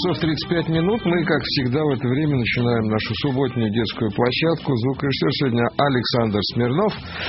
часов 35 минут. Мы, как всегда, в это время начинаем нашу субботнюю детскую площадку. Звукорежиссер сегодня Александр Смирнов.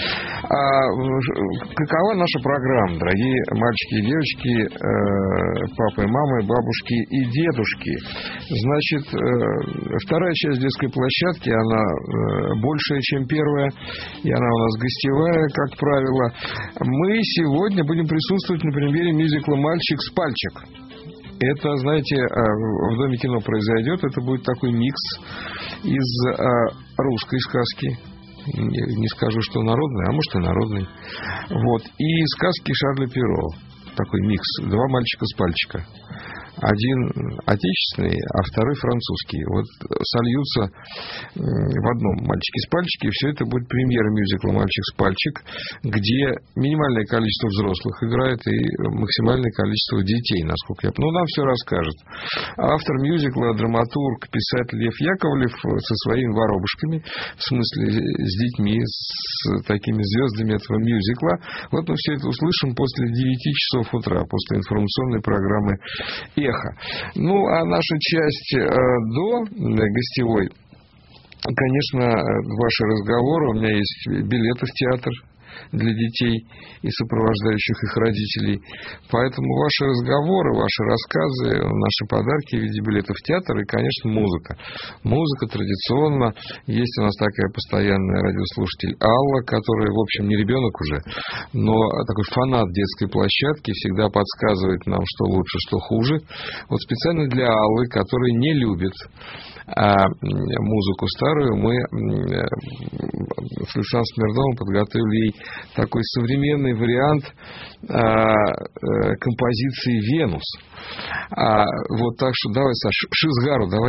Какова наша программа, дорогие мальчики и девочки, папы и мамы, бабушки и дедушки? Значит, вторая часть детской площадки, она большая, чем первая, и она у нас гостевая, как правило. Мы сегодня будем присутствовать на примере мюзикла «Мальчик с пальчик». Это, знаете, в Доме кино произойдет. Это будет такой микс из русской сказки. Не скажу, что народной, а может и народной. Вот. И сказки Шарля Перро. Такой микс. Два мальчика с пальчика. Один отечественный, а второй французский. Вот сольются в одном «Мальчики с пальчики», и все это будет премьера мюзикла «Мальчик с пальчик», где минимальное количество взрослых играет и максимальное количество детей, насколько я понимаю. Ну, нам все расскажет. Автор мюзикла, драматург, писатель Лев Яковлев со своими воробушками, в смысле с детьми, с такими звездами этого мюзикла. Вот мы все это услышим после 9 часов утра, после информационной программы «Эхо». Ну, а наша часть до гостевой, конечно, ваши разговоры. У меня есть билеты в театр для детей и сопровождающих их родителей. Поэтому ваши разговоры, ваши рассказы, наши подарки в виде билетов в театр и, конечно, музыка. Музыка традиционно. Есть у нас такая постоянная радиослушатель Алла, которая, в общем, не ребенок уже, но такой фанат детской площадки, всегда подсказывает нам, что лучше, что хуже. Вот специально для Аллы, которая не любит музыку старую, мы с Александром Смирновым подготовили ей такой современный вариант композиции «Венус». Вот так что давай, Саш, Шизгару давай.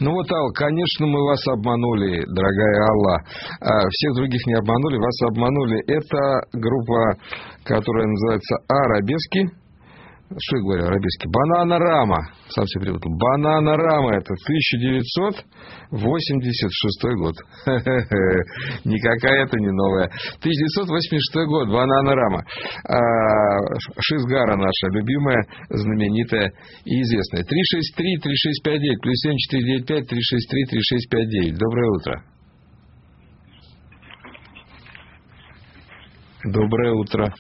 Ну вот, Алла, конечно, мы вас обманули, дорогая Алла. Всех других не обманули, вас обманули. Это группа, которая называется «Арабески». Что я говорю, арабески? «Бананарама». Сам себе перепутал. «Бананарама» — это 1986 год. Никакая это не новая. 1986 год. «Бананарама». Шизгара наша любимая, знаменитая и известная. 363-3659 плюс 7495 363-3659. Доброе утро. Доброе утро.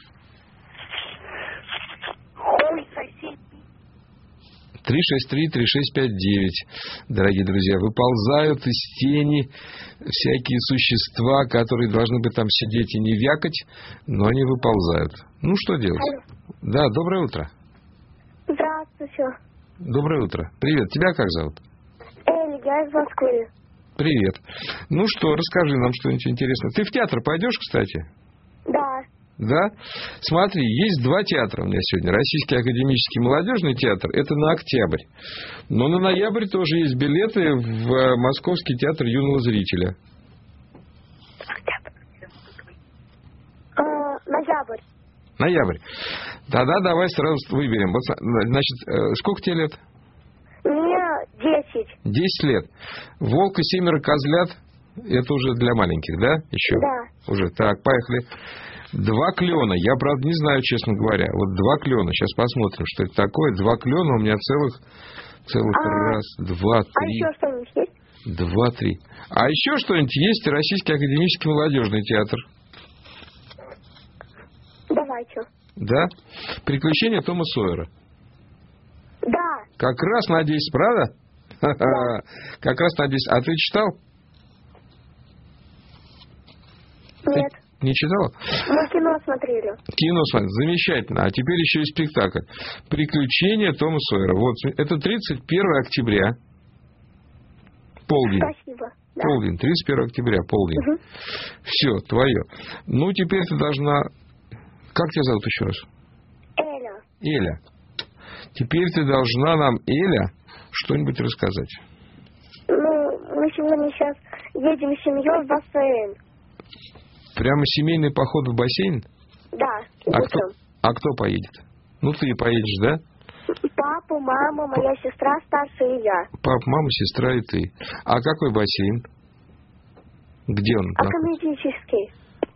363-3659. Дорогие друзья, выползают из тени всякие существа, которые должны бы там сидеть и не вякать, но они выползают. Ну, что делать? Алло. Да, доброе утро. Здравствуйте. Доброе утро. Привет. Тебя как зовут? Эля, я из Москвы. Привет. Ну что, расскажи нам что-нибудь интересное. Ты в театр пойдешь, кстати? Да. Да? Смотри, есть два театра у меня сегодня. Российский академический молодежный театр, это на октябрь. Но на ноябрь тоже есть билеты в Московский театр юного зрителя. Ноябрь. Ноябрь. Тогда давай сразу выберем. Вот, значит, сколько тебе лет? Мне 10. 10 лет. «Волк и 7 козлят» это уже для маленьких, да? Еще? Да. Уже. Так, поехали. «Два клена». Я, правда, не знаю, честно говоря. Вот «Два клена». Сейчас посмотрим, что это такое. «Два клена» у меня целых раз, два, три. А еще что-нибудь есть? 2, 3. А еще что-нибудь есть? Российский академический молодежный театр. Давайте. Да? «Приключения Тома Сойера». Да. Как раз на 10, правда? Да. Как раз на 10. А ты читал? Нет. Ты не читала? Мы кино смотрели. Кино смотрели. Замечательно. А теперь еще и спектакль. «Приключения Тома Сойера». Вот. Это 31 октября. Полдень. Спасибо. Да. Полдень. 31 октября. Полдень. Угу. Все, твое. Ну, теперь ты должна... Как тебя зовут еще раз? Эля. Эля. Теперь ты должна нам, Эля, что-нибудь рассказать. Ну, мы сегодня сейчас едем с семьей в бассейн. Прямо семейный поход в бассейн? Да. А кто поедет? Ну, ты поедешь, да? Папа, мама, моя сестра старшая и я. Папа, мама, сестра и ты. А какой бассейн? Где он? Академический.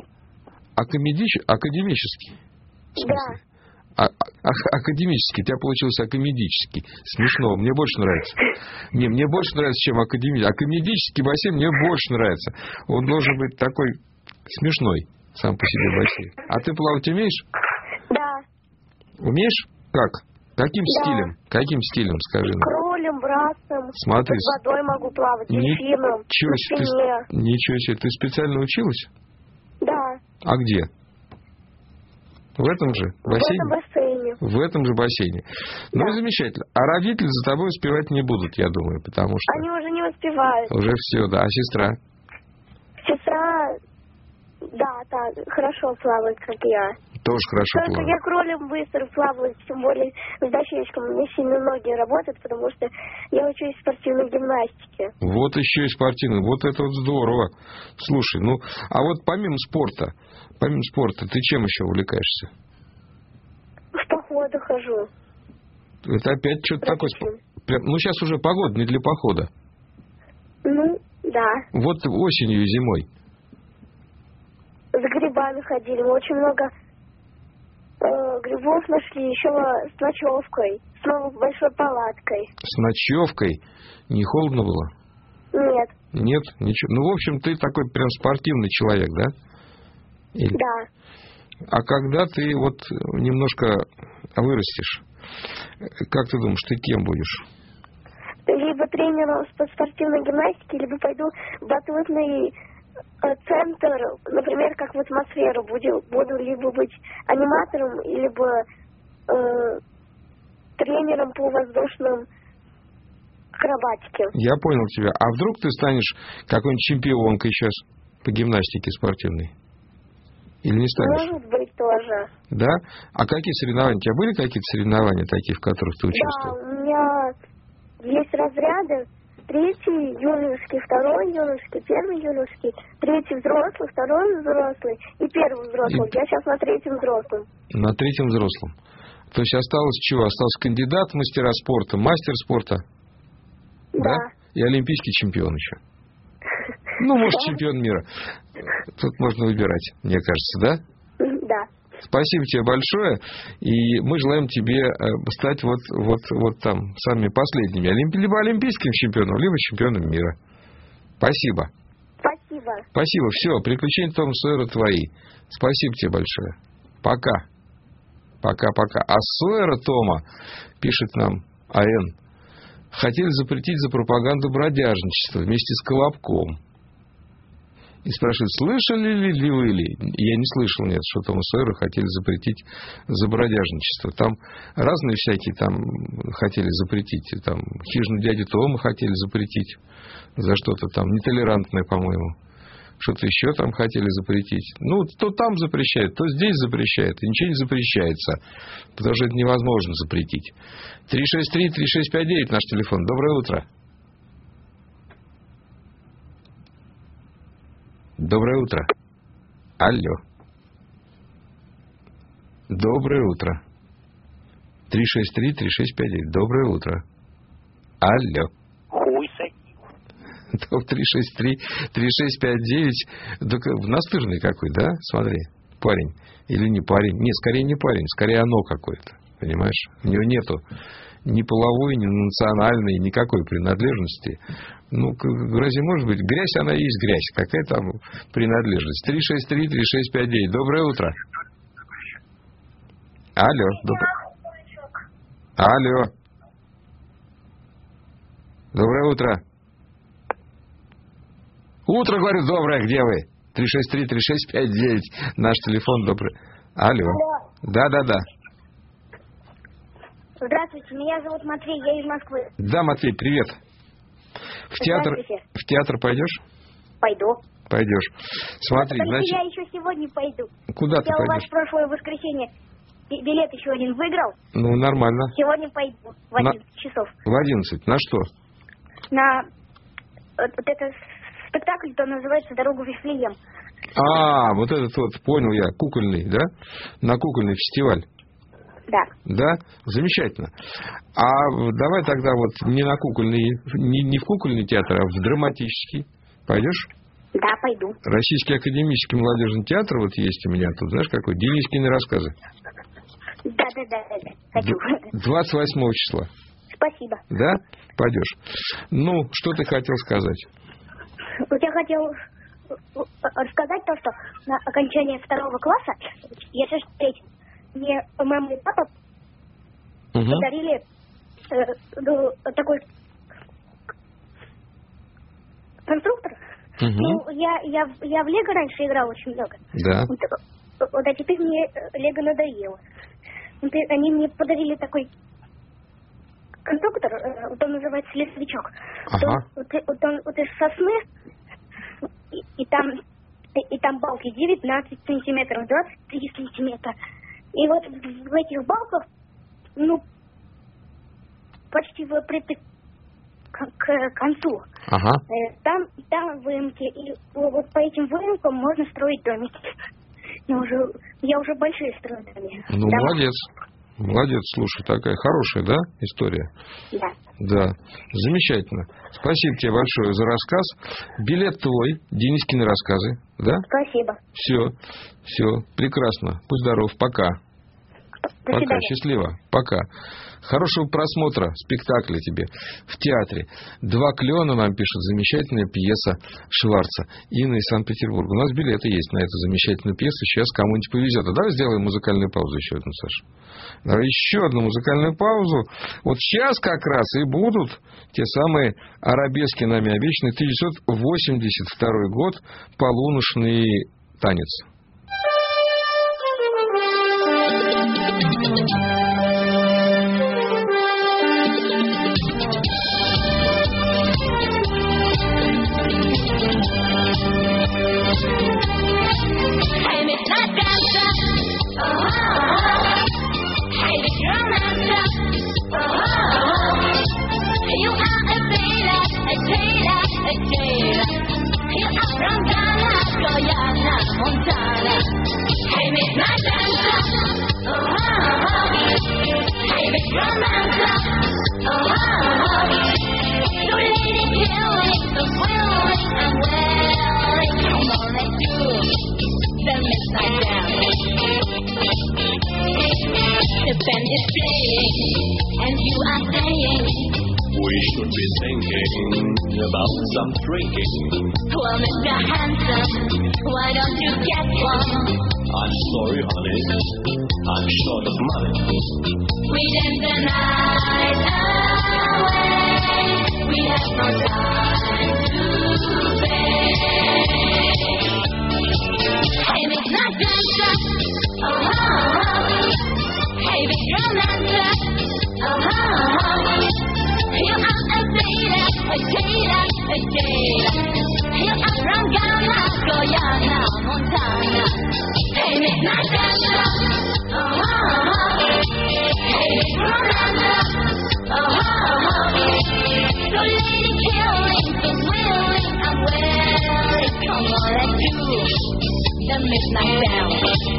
Академический? Да. Академический. У тебя получился академический. Смешно. Мне больше нравится. Не, мне больше нравится, чем академический. Академический бассейн мне больше нравится. Он должен быть такой смешной сам по себе бассейн. А ты плавать умеешь? Да. Умеешь? Как? Каким Да. стилем? Каким стилем, скажи нам? Кролем, брасом. Смотри. Под водой могу плавать, дельфином, Ничего себе. на спине. Ничего себе. Ты специально училась? Да. А где? В этом же бассейне? В этом бассейне. В этом же бассейне. Ну Да. и замечательно. А родители за тобой успевать не будут, я думаю, потому что... Они уже не успевают. Уже все, да. А сестра? Сестра, да, хорошо плавает, как я. Тоже хорошо Только плавает. я кролем быстро плаваю, тем более с дощечком. У меня сильно ноги работают, потому что я учусь в спортивной гимнастике. Вот еще и спортивный. Вот это вот здорово. Слушай, ну, а вот помимо спорта, ты чем еще увлекаешься? В походы хожу. Это опять что-то такое... Ну, сейчас уже погода не для похода. Ну, да. Вот осенью и зимой. За грибами ходили. Мы очень много грибов нашли, еще с ночевкой, с новой большой палаткой. С ночевкой? Не холодно было? Нет. Нет? Ничего. Ну, в общем, ты такой прям спортивный человек, да? Или... Да. А когда ты вот немножко вырастешь, как ты думаешь, ты кем будешь? Либо тренером по спортивной гимнастике, либо пойду в батутный центр, например, как в атмосферу. Буду либо быть аниматором, либо тренером по воздушным акробатике. Я понял тебя. А вдруг ты станешь какой-нибудь чемпионкой сейчас по гимнастике спортивной? Или не станешь? Может быть, тоже. Да? А какие соревнования? У тебя были какие-то соревнования такие, в которых ты участвовал? Да, у меня есть разряды 3 третий юношеский, второй юношеский, первый юношеский, третий взрослый, второй взрослый и первый взрослый. Я сейчас на третьем взрослом. На третьем взрослом. То есть осталось чего? Остался кандидат в мастера спорта, мастер спорта. Да. И олимпийский чемпион еще. Ну, может, чемпион мира. Тут можно выбирать, мне кажется, да? Да. Спасибо тебе большое. И мы желаем тебе стать вот там самыми последними. Либо олимпийским чемпионом, либо чемпионом мира. Спасибо. Спасибо. Спасибо. Все, приключения Тома Сойера твои. Спасибо тебе большое. Пока. Пока-пока. А Сойера Тома, пишет нам А.Н., хотели запретить за пропаганду бродяжничества вместе с Колобком. И спрашивают, слышали ли вы ли? Я не слышал, нет, что Тома Сойера хотели запретить за бродяжничество. Там разные всякие там хотели запретить. Там хижину дяди Тома хотели запретить за что-то там нетолерантное, по-моему. Что-то еще там хотели запретить. Ну, то там запрещают, то здесь запрещают. И ничего не запрещается. Потому что это невозможно запретить. 363-3659 наш телефон. Доброе утро. Доброе утро. Алло. Доброе утро. 363-3659. Доброе утро. Алло. Хуй садил. 363-3659. Настырный какой, да? Смотри. Парень. Или не парень. Нет, скорее не парень. Скорее оно какое-то. Понимаешь? У него нету ни половой, ни национальной, никакой принадлежности. Ну, разве может быть? Грязь, она и есть грязь. Какая там принадлежность? 363-3659. Доброе утро. Алло. Алло. Доброе утро. Утро, говорю, доброе. Где вы? 363-3659. Наш телефон добрый. Алло. Да. Здравствуйте, меня зовут Матвей, я из Москвы. Да, Матвей, привет. В театр пойдешь? Пойду. Пойдешь. Смотри, значит... Я еще сегодня пойду. Куда ты пойдешь? Я у вас в прошлое воскресенье билет еще один выиграл. Ну, нормально. Сегодня пойду в 11 часов. В 11? На что? На... Вот это спектакль, то называется «Дорога в Вифлеем». А, вот этот вот, понял я, кукольный, да? На кукольный фестиваль. Да. Да? Замечательно. А давай тогда вот не на кукольный, не в кукольный театр, а в драматический. Пойдешь? Да, пойду. Российский академический молодежный театр вот есть у меня тут, знаешь, какой? Денискины рассказы. Да. Хочу. 28 числа. Спасибо. Да? Пойдешь. Ну, что ты хотел сказать? Вот я хотел рассказать то, что на окончание 2 класса, я сейчас в 3, мне мама и папа подарили такой конструктор. Ну, я в Лего раньше играл очень много. Да. Вот, а теперь мне Лего надоело. Вот, они мне подарили такой конструктор, вот он называется лесовичок. Ага. Вот из сосны, и там балки 19 сантиметров, 23 сантиметра. И вот в этих балках, ну, почти впритык к концу. Ага. Там выемки, и вот по этим выемкам можно строить домики. Я уже большие строю домики. Ну, молодец, слушай, такая хорошая, да, история? Да. Да, замечательно. Спасибо тебе большое за рассказ. Билет твой, Денискины рассказы, да? Спасибо. Все, прекрасно. Будь здоров, пока. Пока, счастливо, пока. Хорошего просмотра спектакля тебе в театре. 2 клена нам пишет, замечательная пьеса Шварца. Инна из Санкт-Петербурга. У нас билеты есть на эту замечательную пьесу. Сейчас кому-нибудь повезет. А давай сделаем музыкальную паузу еще одну, Саша. Давай еще одну музыкальную паузу. Вот сейчас как раз и будут те самые арабески нами обещанные. 1982 год. Полуношный танец. You are a sailor, thinking about some drinking. Well, Mr. Handsome, why don't you get one? I'm sorry, honey, I'm short of money. We dance the night away. We have no time to spare. Hey, midnight dancer, oh ho ho. Hey, big romancer, oh ho ho. You are a sailor, a jailer, a jailer. You are from Ghana, Guyana, Montana. Hey, midnight dancer, oh ho ho. Hey, big romancer, oh ho ho. So lady killing, so willing, I'm willing. Come on, let's do the midnight dance.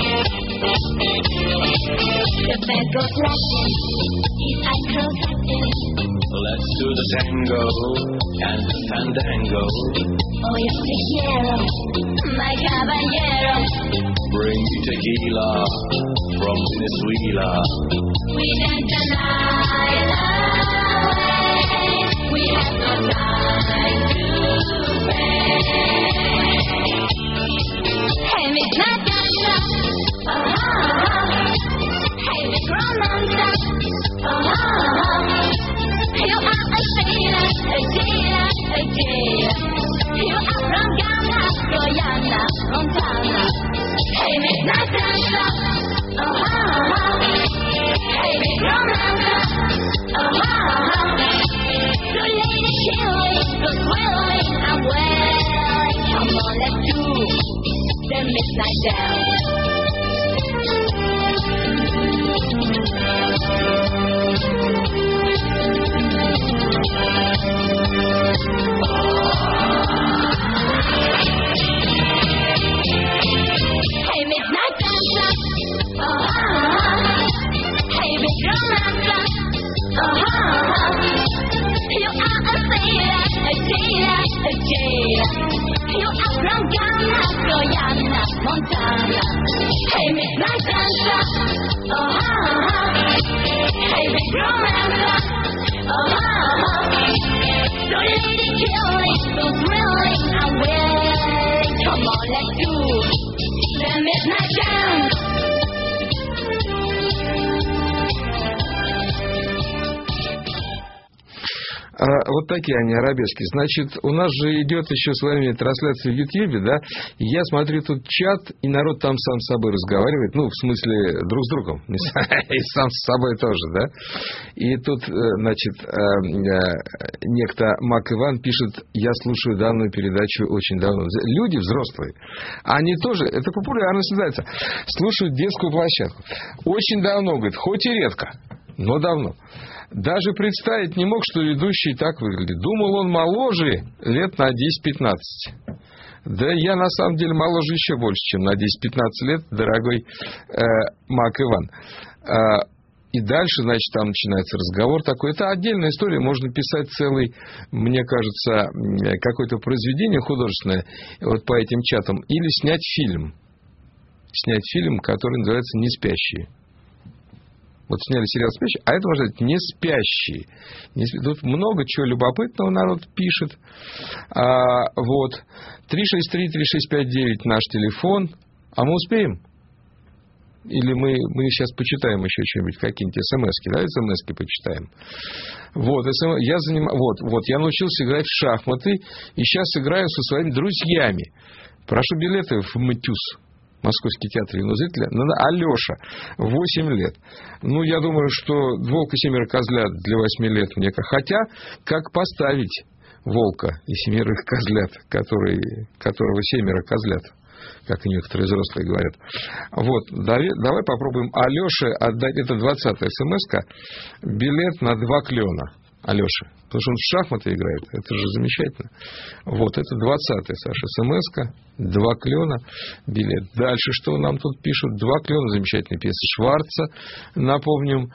The band goes flashing, his eyes close acting. Let's do the tango and the fandango. Oh, yes, te quiero, my caballero. Bring me tequila from Venezuela. We dance the night away. We have no time to spare. Hey, midnight dancer, oh ho ho. Hey, big romancer, oh ho ho. You are a sailor, a jailer, a jailer. You are from Ghana, Guyana, Montana. Hey, midnight dancer, oh ho ho. Hey, big romancer, oh ho ho. So lady killing, so thrilling, I'm willing. Come on, let's do the midnight dance. Hey, midnight dancer, oh ho ho. Hey, big romancer, oh ho ho. You are a sailor, a jailer, a jailer. You are from Ghana, Guyana, Montana. Hey, midnight dancer, oh ho ho. Hey, big romancer, oh ho ho. So lady killing, so thrilling, I'm willing. Come on, let's do the midnight dance. Вот такие они арабески. Значит, у нас же идет еще с вами трансляция в Ютьюбе, да? И я смотрю тут чат, и народ там сам с собой разговаривает. Ну, в смысле, друг с другом. И сам с собой тоже, да? И тут, значит, некто Мак Иван пишет: я слушаю данную передачу очень давно. Люди взрослые, они тоже, это популярно становится, слушают детскую площадку. Очень давно, говорит, хоть и редко, но давно. Даже представить не мог, что ведущий так выглядит. Думал, он моложе лет на 10-15. Да я на самом деле моложе еще больше, чем на 10-15 лет, дорогой Мак Иван. И дальше, значит, там начинается разговор такой. Это отдельная история. Можно писать целый, мне кажется, какое-то произведение художественное вот по этим чатам. Или снять фильм. Снять фильм, который называется «Не спящие». Вот сняли сериал «Спящие», а это, может быть, «Не спящие». Тут много чего любопытного народ пишет. Вот. 363-3659 наш телефон. А мы успеем? Или мы сейчас почитаем еще что-нибудь, какие-нибудь смс-ки. Давайте смс-ки почитаем. Вот, я научился играть в шахматы. И сейчас играю со своими друзьями. Прошу билеты в МТЮС. Московский театр юного зрителя. Алеша, 8 лет. Ну, я думаю, что «Волк и семеро козлят» для 8 лет мне... Хотя, как поставить волка и семерых козлят, которого семеро козлят, как и некоторые взрослые говорят. Вот, давай попробуем Алёше отдать, это 20-я смс-ка, билет на 2 клена. Алёша, потому что он в шахматы играет, это же замечательно. Вот, это 20-я, Саша, смс-ка, 2 клена, билет. Дальше, что нам тут пишут? 2 клена, замечательная пьеса Шварца, напомним.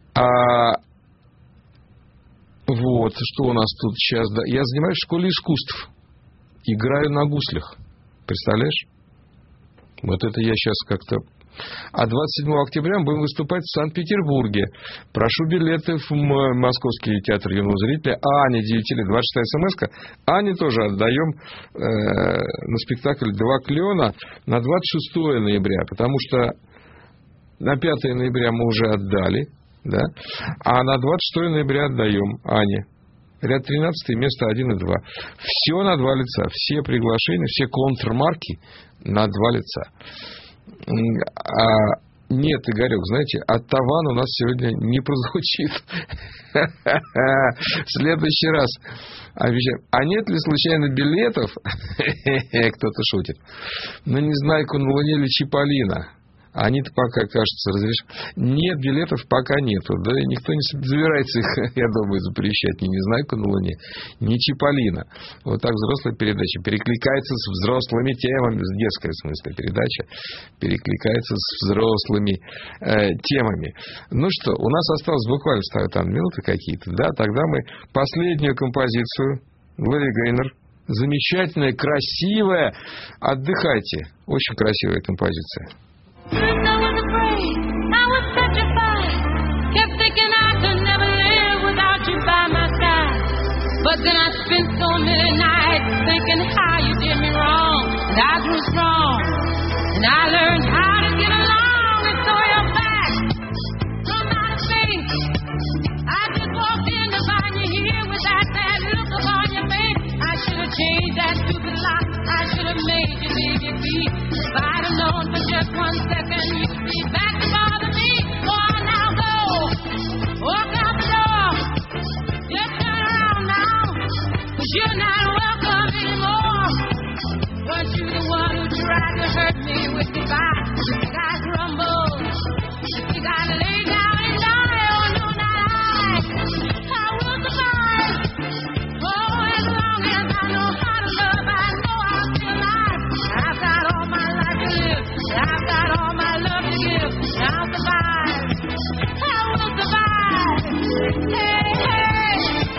Вот, что у нас тут сейчас? Я занимаюсь в школе искусств, играю на гуслях, представляешь? Вот это я сейчас как-то А 27 октября мы будем выступать в Санкт-Петербурге. Прошу билеты в Московский театр юного зрителя. Аня, 9 лет, 26-я смс-ка. Ане тоже отдаем на спектакль «Два клена» на 26 ноября, потому что на 5 ноября мы уже отдали, да? А на 26 ноября отдаем Ане. Ряд 13, место 1 и 2. Все на 2 лица. Все приглашения, все контрмарки на 2 лица. Нет, Игорек, знаете, Оттаван у нас сегодня не прозвучит. В следующий раз обещаем. А нет ли случайно билетов? Кто-то шутит. На Незнайку на Луне или Чиполлино? Они-то пока, кажется, разрешат. Нет, билетов пока нету. Да и никто не собирается их, я думаю, запрещать. Ни Незнайку на Луне, ни Чиполлино. Вот так взрослая передача перекликается с взрослыми темами. Детская, в смысле, передача перекликается с взрослыми темами. Ну что, у нас осталось буквально там минуты какие-то. Да, тогда мы последнюю композицию. Глория Гейнор. Замечательная, красивая. Отдыхайте. Очень красивая композиция. First I was afraid, I was petrified. Kept thinking I could never live without you by my side. But then I spent so many nights thinking how you did me wrong. And I grew strong, and I learned how to get along. And so you're back from outer space. I just walked in to find you here with that sad look upon your face. I should have changed that stupid lock. I should have made you leave your feet. If I'd have known for just 1 second you'd be back to bother me. Go on now, go. Walk out the door. Just turn around now. 'Cause you're not welcome anymore. Weren't you the one who tried to hurt me with goodbye? You think I crumbled? You think I lay down and die? Oh, no, not I. I will survive. Oh, as long as I know how to love, I know I'll still alive. I've got all my life to live. I've got all my love to give. I'll survive. I will survive. Hey, hey.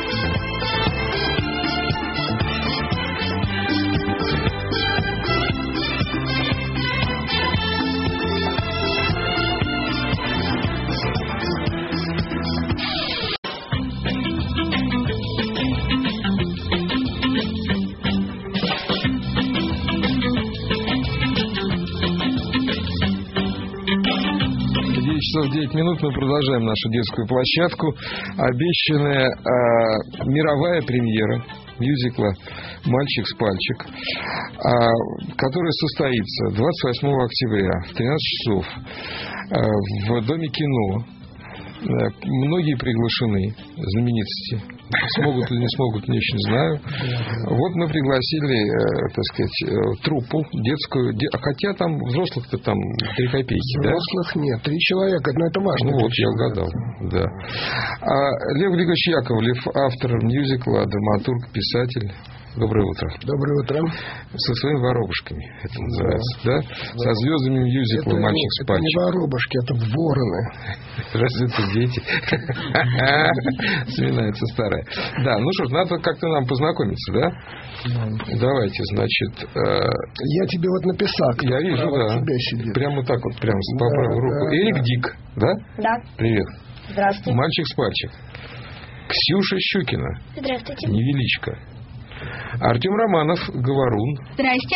Часов 9 минут мы продолжаем нашу детскую площадку. Обещанная мировая премьера мюзикла «Мальчик с пальчик», которая состоится 28 октября в 13 часов в Доме кино. Многие приглашены, знаменитости. Смогут или не смогут, не очень знаю. Вот мы пригласили, так сказать, труппу детскую. Хотя там взрослых-то там 3 копейки, да? Взрослых нет, 3 человека, но это важно. Ну вот, я угадал, да. Лев Григорьевич Яковлев, автор мюзикла, драматург, писатель. Доброе утро. Доброе утро. Со своими воробушками, это называется, да? Со звездами мюзикла «Мальчик с пальчик». Это не воробушки, это вороны. Разве это дети? Вспоминается старая. Да, ну что ж, надо как-то нам познакомиться, да? Давайте, значит... Я тебе вот написал. Я вижу, да. Тебя сидит. Прямо так вот, прямо по правую руку. Эрик Дик, да? Да. Привет. Здравствуйте. «Мальчик с пальчик». Ксюша Щукина. Здравствуйте. Невеличко. Артем Романов, говорун. Здрасте.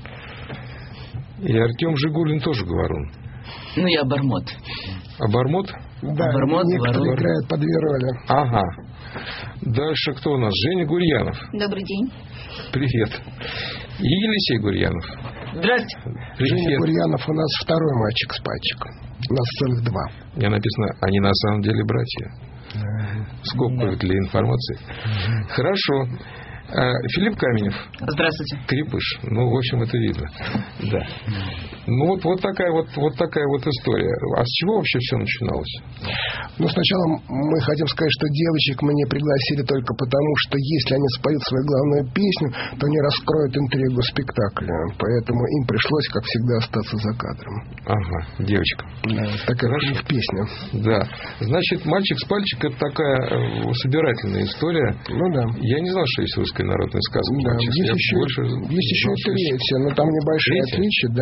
И Артем Жигулин тоже говорун. Ну, я обормот. Обормот? Да, Обормот, некоторые ворон. играют по 2 роли. Ага. Дальше кто у нас? Женя Гурьянов. Добрый день. Привет. И Елисей Гурьянов. Здрасте. Женя Привет. Гурьянов у нас второй мальчик с пальчиком. У нас целых 2. У меня написано, они на самом деле братья. Скобка для информации. Хорошо. Филипп Каменев. Здравствуйте. Крепыш. Ну, в общем, это видно. Да. Ну, вот такая вот история. А с чего вообще все начиналось? Ну, сначала мы хотим сказать, что девочек мы не пригласили только потому, что если они споют свою главную песню, то они раскроют интригу спектакля. Поэтому им пришлось, как всегда, остаться за кадром. Ага, девочка. Да, такая у них песня. Да. Значит, «Мальчик с пальчик» — это такая собирательная история. Ну да. Я не знал, что есть русская народная сказка. Да, «Мальчик». есть еще и 3, но там небольшие отличия, да.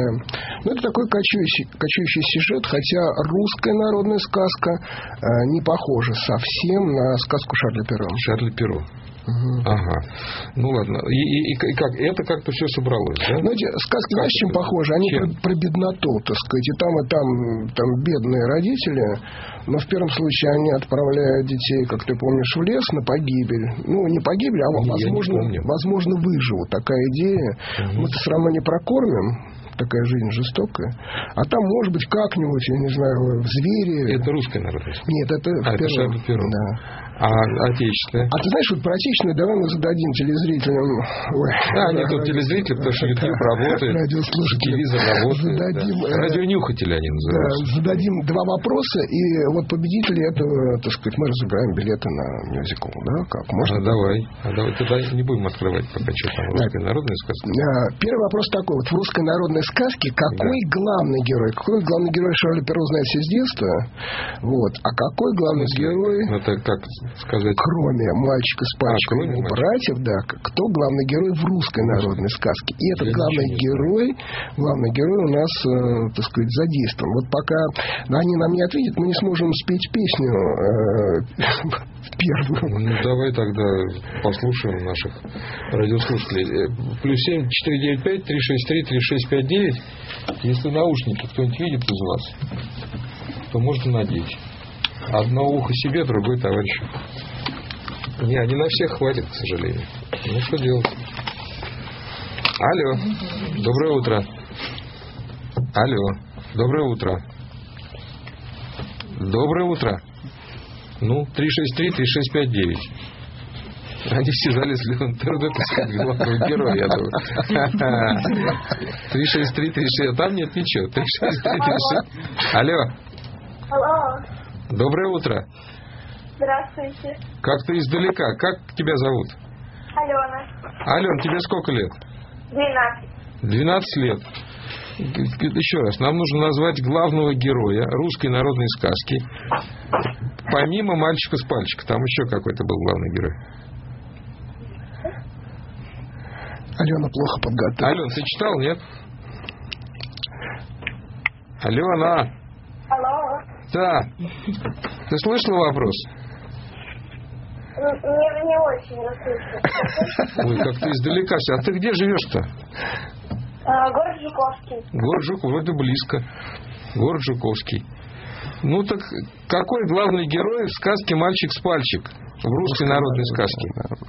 Ну, это такой кочующий сюжет, хотя русская народная сказка не похожа совсем на сказку Шарля Перро. Шарль Перро. Ага. Ну ладно. И как? Это как-то все собралось, да? Знаете, сказки, знаешь, чем похожи? Они про бедноту, так сказать. И там бедные родители, но в первом случае они отправляют детей, как ты помнишь, в лес на погибель. Ну, не погибель, а возможно выживут. Такая идея. Мы-то все равно не прокормим. Такая жизнь жестокая. А там, может быть, как-нибудь, я не знаю, в звери. Это русская народная? Нет, это Шарль Перро. Да. А отечественная? А ты знаешь, вот про отечественную давай мы зададим телезрителям. Они тут телезрители, потому что YouTube работает, телевизор работает. Радионюхатели они называются. Да, зададим 2 вопроса, и вот победители этого, так сказать, мы разыграем билеты на мюзикл. Да? Как? Можно? Давай. Тогда не будем открывать пока что там русская народная сказка. Первый вопрос такой. Вот в русской народной сказке какой главный герой? Какой главный герой Шарля Перро знает все с детства? Вот. А какой главный герой... Это как сказать... Кроме мальчика с пальчиком и братьев, да, кто главный герой в русской народной сказке? И этот главный герой у нас, так сказать, задействован. Вот пока они нам не ответят, мы не сможем спеть песню первую. Ну, давай тогда послушаем наших радиослушателей. +7 495 363 3659. Если наушники кто-нибудь видит из вас, то можно надеть. Одно ухо себе, другое товарищу. Не на всех хватит, к сожалению. Ну, что делать? Алло. Доброе утро. Алло. Доброе утро. Доброе утро. Ну, 363-3659. Они все залезли в интернет искать главного героя, я думаю. 363-36... Там нет ничего. 363-36... Алло. Алло. Доброе утро. Здравствуйте. Как ты издалека? Как тебя зовут? Алена. Ален, тебе сколько лет? 12. 12 лет. Еще раз, нам нужно назвать главного героя русской народной сказки. Помимо мальчика с пальчика, там еще какой-то был главный герой. Алена плохо подготовила. Ален, ты читал, нет? Алена. Алло. Да. Ты слышала вопрос? Не очень расслышала. Ой, как ты издалека. А ты где живешь-то? Город Жуковский. Город Жуковский, вроде близко. Город Жуковский. Ну так какой главный герой в сказке «Мальчик с пальчик»? В русской народной сказке.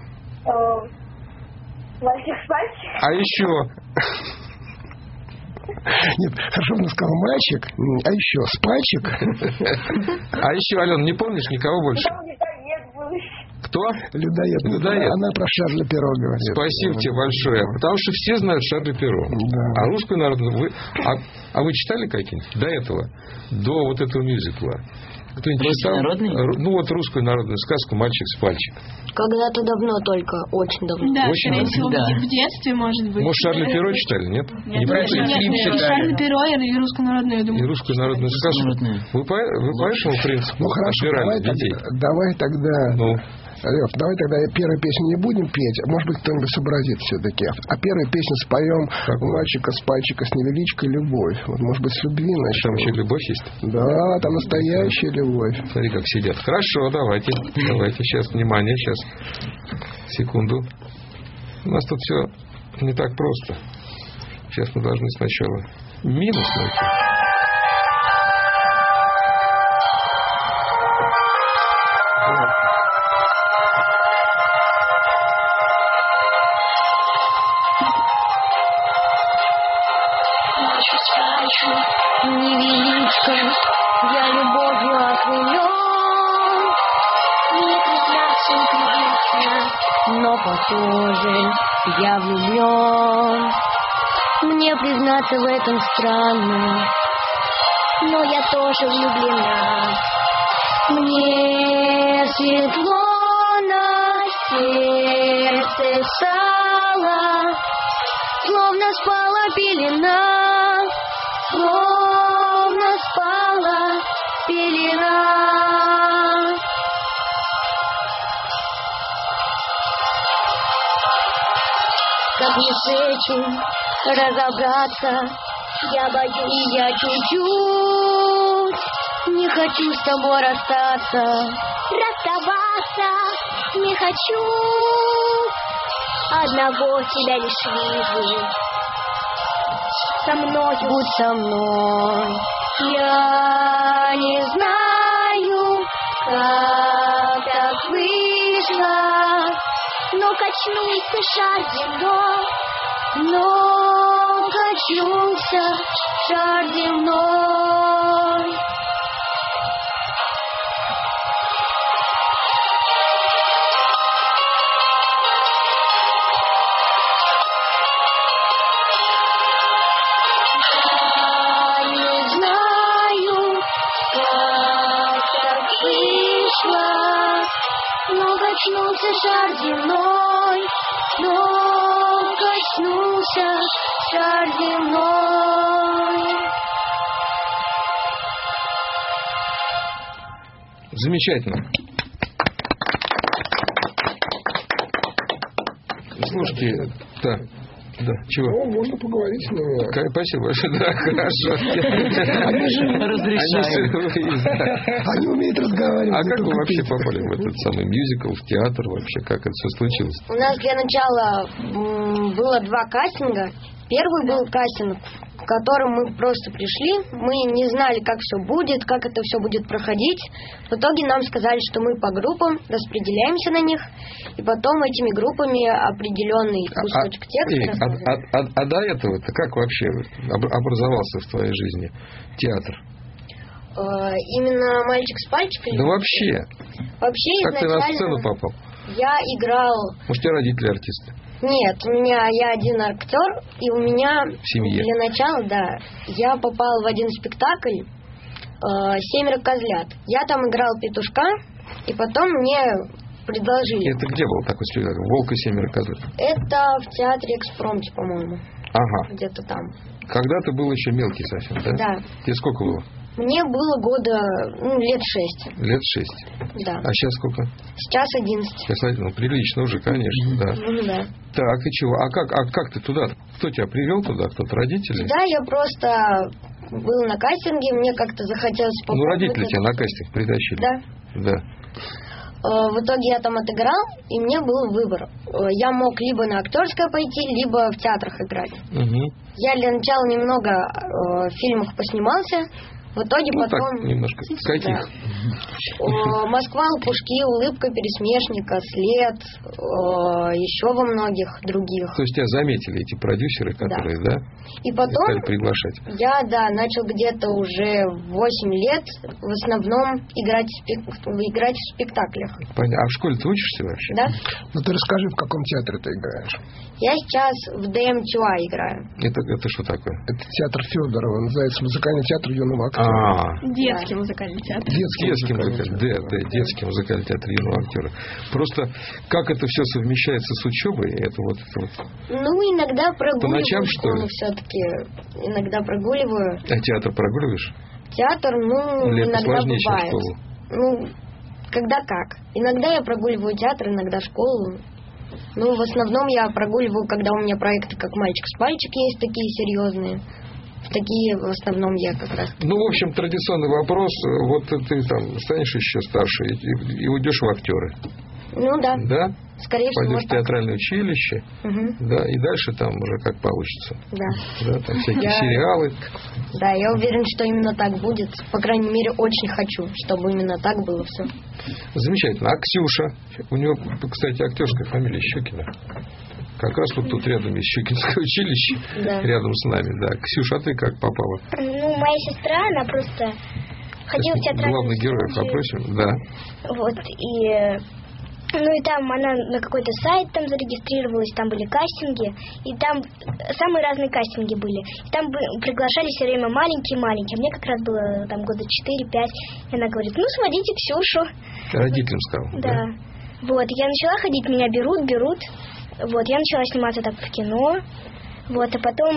Мальчик с пальчик? А еще... Нет, хорошо бы сказал мальчик, а еще с пальчик. А еще, Алена, не помнишь никого больше? Кто? Людоед. Она про Шарля Перро говорит. Спасибо тебе большое. Потому что все знают Шарля Перро. Да. А русскую народную... вы читали какие-нибудь до этого? До вот этого мюзикла? Кто-нибудь читал? Ну вот русскую народную сказку «Мальчик с пальчик». Когда-то давно только, очень давно. Да, очень скорее всего, давно. в детстве, может быть. Может, Шарля Перро читали, нет? Нет, Шарля Перро и русскую народную, я думаю. И русскую народную сказку. Вы по этому принципу Ну хорошо, давай тогда... Лев, давай тогда первую песню не будем петь. Может быть, кто-нибудь сообразит все-таки. А первую песню споем у мальчика с пальчика с невеличкой «Любовь». Вот, может быть, с любви начнем. Там еще любовь есть? Да, там настоящая любовь. Смотри, как сидят. Хорошо, давайте. Сейчас, внимание, сейчас. Секунду. У нас тут все не так просто. Сейчас мы должны сначала минус найти. Невеличко, я любовью окрылен, мне признаться непривычно, но похоже, я влюблен. Мне признаться в этом странно, но я тоже влюблена. Мне светло на сердце стало, словно спала пелена. Словно спала пелена. Как не с этим разобраться, Я боюсь. И я чуть-чуть не хочу с тобой расстаться. Расставаться не хочу. Одного тебя лишь вижу. Со мной, будь со мной. Я не знаю, как так вышло, но качнулся шар земной, но качнулся шар земной. Качнулся шар земной, но качнулся шар земной. Замечательно. Слушайте, да, чего? Ну, можно поговорить с ними. Спасибо большое, да, хорошо. Они умеют разговаривать. А как вы вообще попали в этот самый мюзикл, в театр вообще? Как это все случилось? У нас для начала было 2 кастинга. Первый был кастинг, в котором мы просто пришли. Мы не знали, как все будет, как это все будет проходить. В итоге нам сказали, что мы по группам распределяемся на них. И потом этими группами определенный кусочек текста рассказали. А до этого-то как вообще образовался в твоей жизни театр? Именно «Мальчик с пальчиком»? Да вообще. Вообще как изначально... ты на сцену попал? Я играл... Может, у тебя родители артисты? Нет, я один актер, и у меня в семье. Для начала, да, я попал в один спектакль «Семеро козлят». Я там играл петушка, и потом мне предложили. Это где был такой спектакль? «Волк и 7 козлят»? Это в театре «Экспромте», по-моему. Ага. Где-то там. Когда ты был еще мелкий совсем, да? Да. Тебе сколько было? Мне было лет 6. Лет 6? Да. А сейчас сколько? Сейчас 11. Сейчас 11, ну, прилично уже, конечно, да. Ну, да. Так, и чего? А как ты туда? Кто тебя привел туда? Кто-то, родители? Да, я просто был на кастинге, мне как-то захотелось попробовать. Ну, родители тебя на кастинг притащили? Да. Да. В итоге я там отыграл, и мне был выбор. Я мог либо на актерское пойти, либо в театрах играть. Угу. Я для начала немного в фильмах поснимался. В итоге потом... Так, немножко. В каких? Да. «Москва, лопушки», «Улыбка пересмешника», «След», еще во многих других. То есть тебя заметили эти продюсеры, которые, да? И потом стали приглашать. Я, начал где-то уже в 8 лет в основном играть в спектаклях. Понятно. А в школе ты учишься вообще? Да. Ну ты расскажи, в каком театре ты играешь? Я сейчас в ДМ-ЧУА играю. Это что такое? Это театр Федорова, называется «Музыкальный театр юного актера». Детский музыкальный театр. Детский музыкальный театр юного актера. Просто как это все совмещается с учебой? Это вот. Ну, иногда прогуливаю. По ночам, что ли? Все-таки иногда прогуливаю. А театр прогуливаешь? Театр, Или иногда сложнее, бывает. чем школу? Когда как. Иногда я прогуливаю театр, иногда школу. В основном я прогуливаю, когда у меня проекты как «Мальчик с пальчик» есть, такие серьезные. Такие в основном я как раз. В общем, традиционный вопрос. Вот ты там станешь еще старше и уйдешь в актеры. Да. Да? Скорее всего, пойдешь в театральное училище, да, и дальше там уже как получится. Да. Да, там всякие сериалы. Да, я уверен, что именно так будет. По крайней мере, очень хочу, чтобы именно так было все. Замечательно. А Ксюша? У нее, кстати, актерская фамилия Щукина. Как раз вот тут рядом есть Щукинское училище, рядом с нами, да. Ксюша, а ты как попала? Моя сестра, она просто ходила в театральное главных героев попросим, да. Вот, и там она на какой-то сайт там зарегистрировалась, там были кастинги, и там самые разные кастинги были. И там приглашали все время маленькие-маленькие. Мне как раз было там года 4-5, и она говорит, сводите Ксюшу. Родителям сказал, да? Вот, я начала ходить, меня берут. Вот, я начала сниматься так в кино. Вот, а потом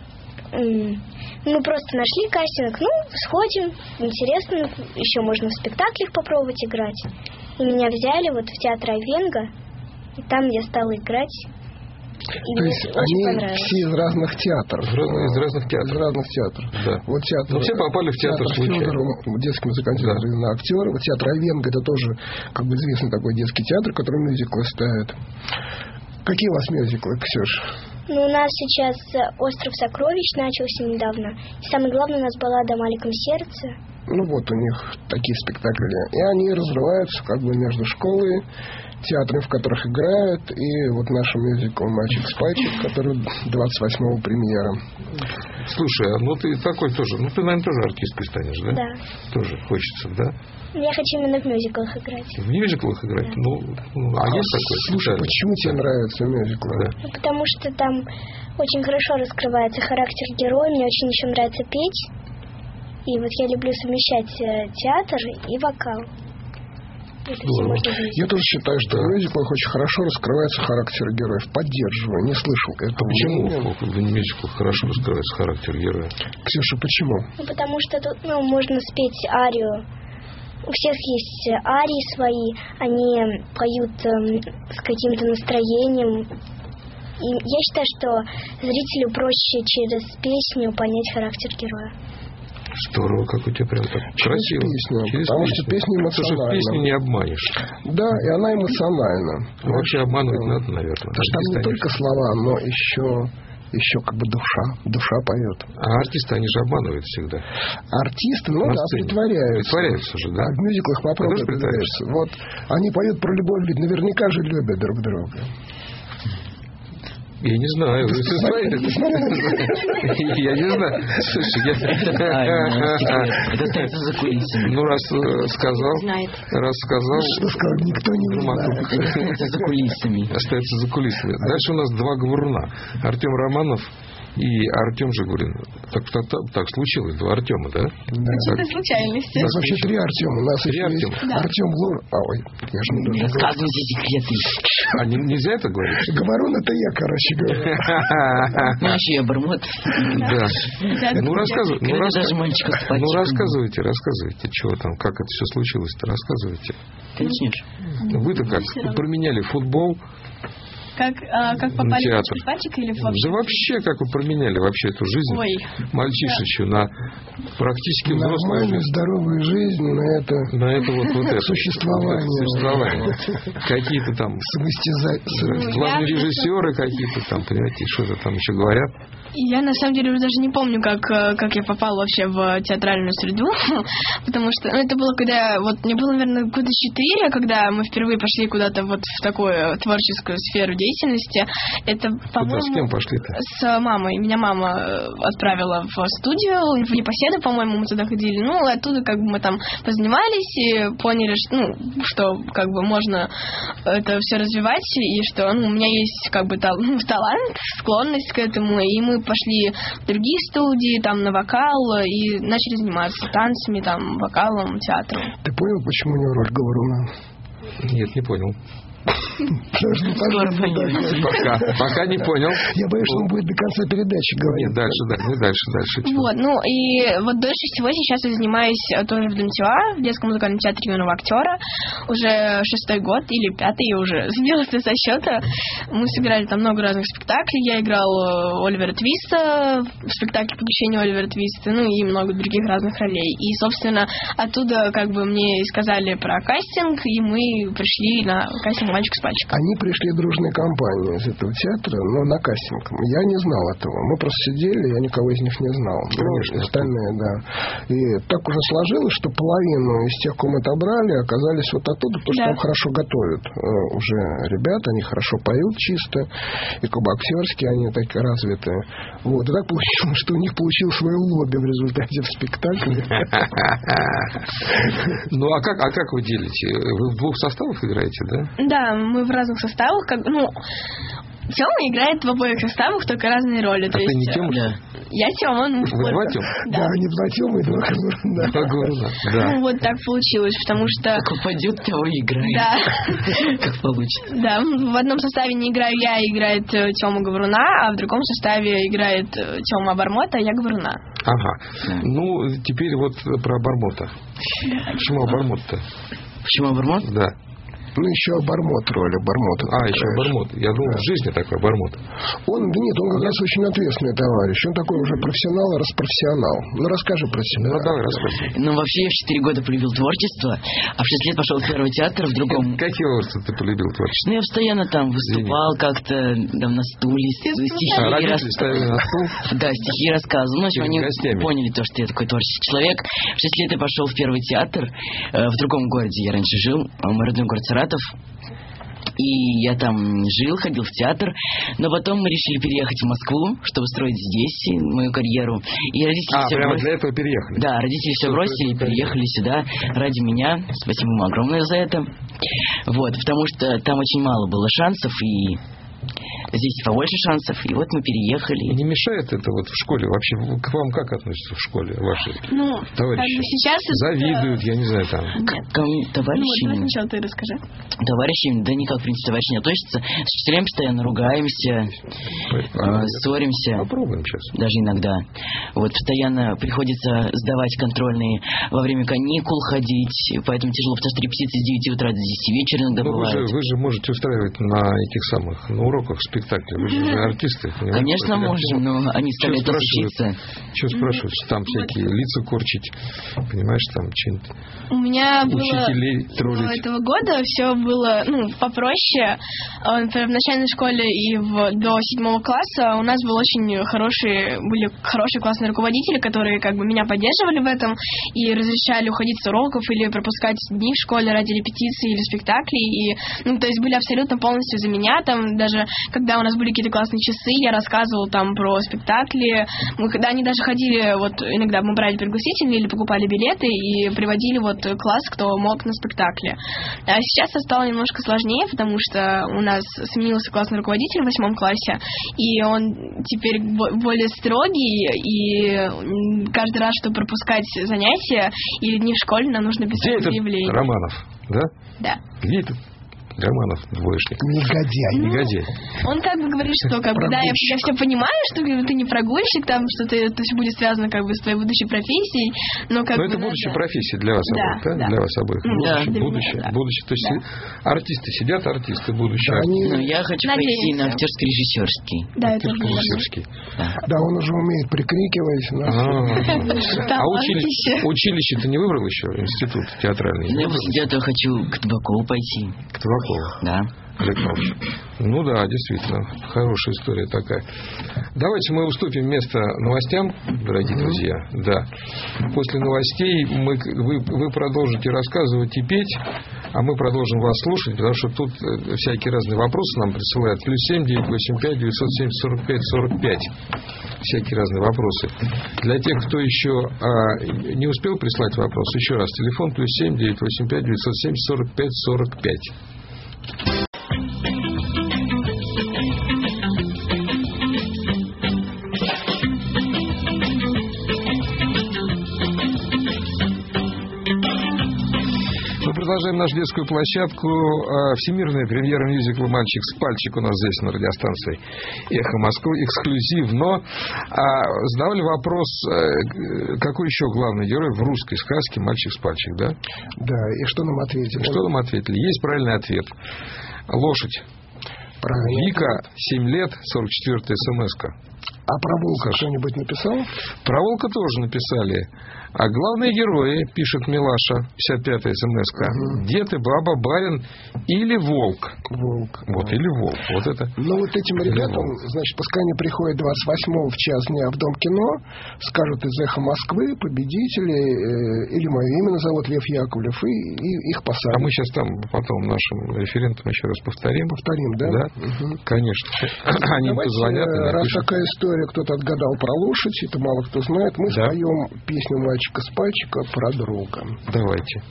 мы просто нашли кастинг. Сходим, интересно, еще можно в спектаклях попробовать играть. И меня взяли вот в театр Айвенго, и там я стала играть. То есть они все из разных театров. Из разных театров. Да. Вот театр. Но все попали в театр случайно. Фёдорова, детский музыкальный театр на актера. Вот театр Овенга, это тоже как бы известный такой детский театр, который мюзиклы ставит. Какие у вас мюзиклы, Ксюш? Ну, у нас сейчас «Остров сокровищ» начался недавно. И самое главное, у нас баллада о маленьком сердце. Ну вот у них такие спектакли. И они разрываются как бы между школой, театрами, в которых играют, и вот нашим мюзиклом «Мальчик с пальчик», который 28-го премьера. Слушай, ну ты такой тоже, ну ты, наверное, тоже артисткой станешь, да? Да. Тоже хочется, да? Я хочу именно в мюзиклах играть. В мюзиклах играть? Да. Ну, есть такое? Слушай, почему тебе нравятся мюзиклы? Да. Ну, потому что там очень хорошо раскрывается характер героя, мне очень еще нравится петь. И вот я люблю совмещать театр и вокал. Я тоже считаю, что в мюзиклах очень хорошо раскрывается характер героев. Поддерживаю, не слышал этого. Почему в мюзиклах хорошо раскрывается характер героя? Ксюша, почему? Ну, потому что тут можно спеть арию. У всех есть арии свои, они поют с каким-то настроением. И я считаю, что зрителю проще через песню понять характер героя. Здорово, как у тебя прям так красиво. Песню, потому что песня эмоциональна. Потому что песню не обманешь. Да, и она эмоциональна. Ну, вообще обманывать надо, наверное. Потому что там не только слова, но еще как бы душа поет. А артисты, они же обманывают всегда. Артисты, притворяются. Притворяются же, да? А в мюзиклах попробуй притворяются. Вот они поют про любовь, ведь наверняка же любят друг друга. Я не знаю. Вы Я не знаю. Слушай, это остается за кулисами. Ну, раз сказал. Что сказал, никто не знает. Это остается за кулисами. Остается за кулисами. Дальше у нас два говоруна. Артем Романов и Артем Жигулин. Так случилось, два Артема, да? Это случайности. У нас вообще три Артема. У нас три еще есть Артем Лор. Ой, я же не должен говорить. Рассказывайте секреты. А нельзя это говорить? Говорун это я, короче говоря. Ну, вообще я Бармот. Да. Ну, рассказывайте, что там, как это все случилось-то, рассказывайте. Ты начнешь. Вы-то как, променяли футбол? Как попали в «Мальчик с пальчика» или вообще? Да вообще, как вы променяли вообще эту жизнь мальчишечью на практически взрослую жизнь. Здоровую жизнь на это вот существование. Какие-то там главные режиссеры какие-то там, понимаете, что-то там еще говорят. Я на самом деле уже даже не помню, как я попала вообще в театральную среду, потому что это было, когда мне было, наверное, года 4, когда мы впервые пошли куда-то вот в такую творческую сферу деятельности. Это, по-моему, с кем пошли-то? С мамой. Меня мама отправила в студию, в Непоседу, по-моему, мы туда ходили. Ну, оттуда как бы мы там позанимались и поняли, что как бы можно это все развивать, и что у меня есть как бы талант, склонность к этому, и мы пошли в другие студии, там, на вокал, и начали заниматься танцами, там, вокалом, театром. Ты понял, почему у него роль говоруна? Нет, не понял. Пока не понял. Я боюсь, что он будет до конца передачи говорить. Нет, дальше. Вот, и вот дольше всего сейчас я занимаюсь тоже в ДМТА, в детском музыкальном театре юного актера. Уже 6-й год или 5-й, я уже сбилась со счета. Мы сыграли там много разных спектаклей. Я играл Оливера Твиста в спектакле «Похищение Оливера Твиста», и много других разных ролей. И, собственно, оттуда как бы мне сказали про кастинг, и мы пришли на кастинг «Мальчик с пальчика». Они пришли дружной компанией из этого театра, но на кастинг. Я не знал этого. Мы просто сидели, я никого из них не знал. Конечно. Остальные, да. И так уже сложилось, что половину из тех, кого мы отобрали, оказались вот оттуда, потому что там хорошо готовят уже ребята, они хорошо поют чисто, и как бы актерские они такие развитые. Вот. И так получилось, что у них получил свое лобби в результате в спектакле. Ну, а как вы делите? Вы в двух составах играете, да? Да, мы в разных составах. Тёма играет в обоих составах, только разные роли. А ты не Тёма? Я Тёма. Вы два Тёма? Да, не два Тёма и два говоруна. Два говоруна, да. Вот так получилось, потому что... Как упадет, того и играет. Да. Как получится. Да, в одном составе не играю я, играет Тёма Говоруна, а в другом составе играет Тёма Обормота, а я Говоруна. Ага. Ну, теперь вот про Обормота. Почему Обормот-то? Почему Обормот? Да. Ну, еще обормот роли, обормот. Еще обормот. Я думал, в жизни такой обормот. Он как раз очень ответственный товарищ. Он такой уже профессионал и распрофессионал. Ну, расскажи про себя. Ну, давай, расскажи. Ну, вообще, я в 4 года полюбил творчество, а в 6 лет пошел в первый театр, в другом... Какие возраста ты полюбил творчество? Ну, я постоянно там выступал как-то, там, на стуле, стихи родители ставили на стул? Да, стихи рассказывал. Ну, в общем, они поняли то, что я такой творческий человек. В 6 лет я пошел в первый театр. В другом городе я раньше жил, мой родной город Саратов. И я там жил, ходил в театр. Но потом мы решили переехать в Москву, чтобы строить здесь мою карьеру. И родители все прямо бросили. Для этого переехали? Да, родители все бросили и переехали сюда ради меня. Спасибо им огромное за это. Вот, потому что там очень мало было шансов, и здесь побольше шансов, и вот мы переехали. Не мешает это вот в школе? Вообще, к вам как относятся в школе ваши товарищи? Сейчас завидуют, я не знаю, там. Товарищи? Ну, сначала ты расскажи. Товарищи, да никак, в принципе, товарищи не относятся. С учителями постоянно ругаемся, ссоримся. Попробуем сейчас. Даже иногда. Вот, постоянно приходится сдавать контрольные во время каникул ходить, поэтому тяжело, потому что репетиции с 9 утра до 10 вечера иногда бывают. Вы же можете устраивать на этих самых, на уроках спектакли. Вы же артисты. Конечно, можем, но они ставят нас учиться. Что спрашивают? Там всякие лица корчить, понимаешь, там что-нибудь. У меня учителей троллить. Было этого года все было попроще. Например, в начальной школе и до 7 класса у нас были хорошие классные руководители, которые как бы меня поддерживали в этом и разрешали уходить с уроков или пропускать дни в школе ради репетиций или спектаклей. И, то есть были абсолютно полностью за меня. Там даже когда у нас были какие-то классные часы, я рассказывала там про спектакли. Когда они даже ходили, иногда мы брали пригласительные или покупали билеты и приводили класс, кто мог на спектакле. А сейчас это стало немножко сложнее, потому что у нас сменился классный руководитель в 8 классе, и он теперь более строгий, и каждый раз, чтобы пропускать занятия или дни в школе, нам нужно писать объявление. Романов, да? Да. Где это? Романов, двоечник. Негодяй. Он как бы говорит, что да, я все понимаю, что ты не прогульщик, там что-то это все будет связано как бы с твоей будущей профессией, но это будущая профессия для вас обоих, да? Для вас обоих. Будущее. То есть артисты сидят, артисты будущие. Я хочу пойти на актерско-режиссерский. Да, это режиссерский. Да, он уже умеет прикрикивать. А училище ты не выбрал еще? Институт театральный? Я после этого хочу к Табакову пойти. К Табакову? Да. Олег Павлович. Ну да, действительно, хорошая история такая. Давайте мы уступим место новостям, дорогие друзья. Да. После новостей вы продолжите рассказывать и петь, а мы продолжим вас слушать, потому что тут всякие разные вопросы нам присылают. +7 985 970 45 45. Всякие разные вопросы. Для тех, кто еще не успел прислать вопрос, еще раз, телефон +7 985 970 45 45. Продолжаем нашу детскую площадку. Всемирная премьера мюзикла «Мальчик с пальчик» у нас здесь на радиостанции «Эхо Москвы». Эксклюзивно. Задавали вопрос, какой еще главный герой в русской сказке «Мальчик с пальчик», да? Да, и что нам ответили? Что нам ответили? Есть правильный ответ. Лошадь. Правильно. Вика, 7 лет, 44-я смс-ка. А про волка что-нибудь написал? Про волка тоже написали. А главные герои, пишет Милаша, 55-я смс-ка, дед и баба, барин или волк. Вот, или волк. Вот это. Ну, вот этим ребятам, значит, пускай они приходят 28-го в час дня в Дом кино, скажут из «Эхо Москвы», победители, или мое имя назовут Лев Яковлев, и их посадят. А мы сейчас там потом нашим референтам еще раз повторим. Повторим, да? Да, конечно. Они позвонят. Раз такая история, кто-то отгадал про лошадь, это мало кто знает, мы споем песню «Мальчика с пальчика» про друга. Давайте.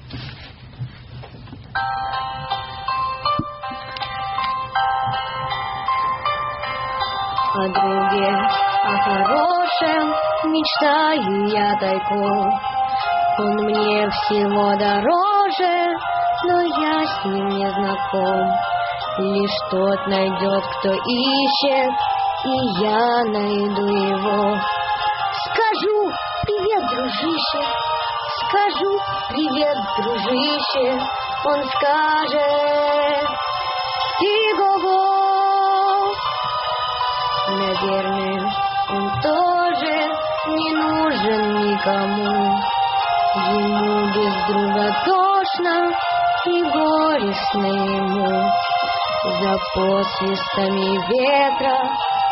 О друге, о хорошем мечтаю я тайком. Он мне всего дороже, но я с ним не знаком. Лишь тот найдет, кто ищет, и я найду его. Скажу привет, дружище, скажу привет, дружище. он скажет «Иго-го». Наверное, он тоже не нужен никому. Ему без друга тошно и горестно ему. За посвистами ветра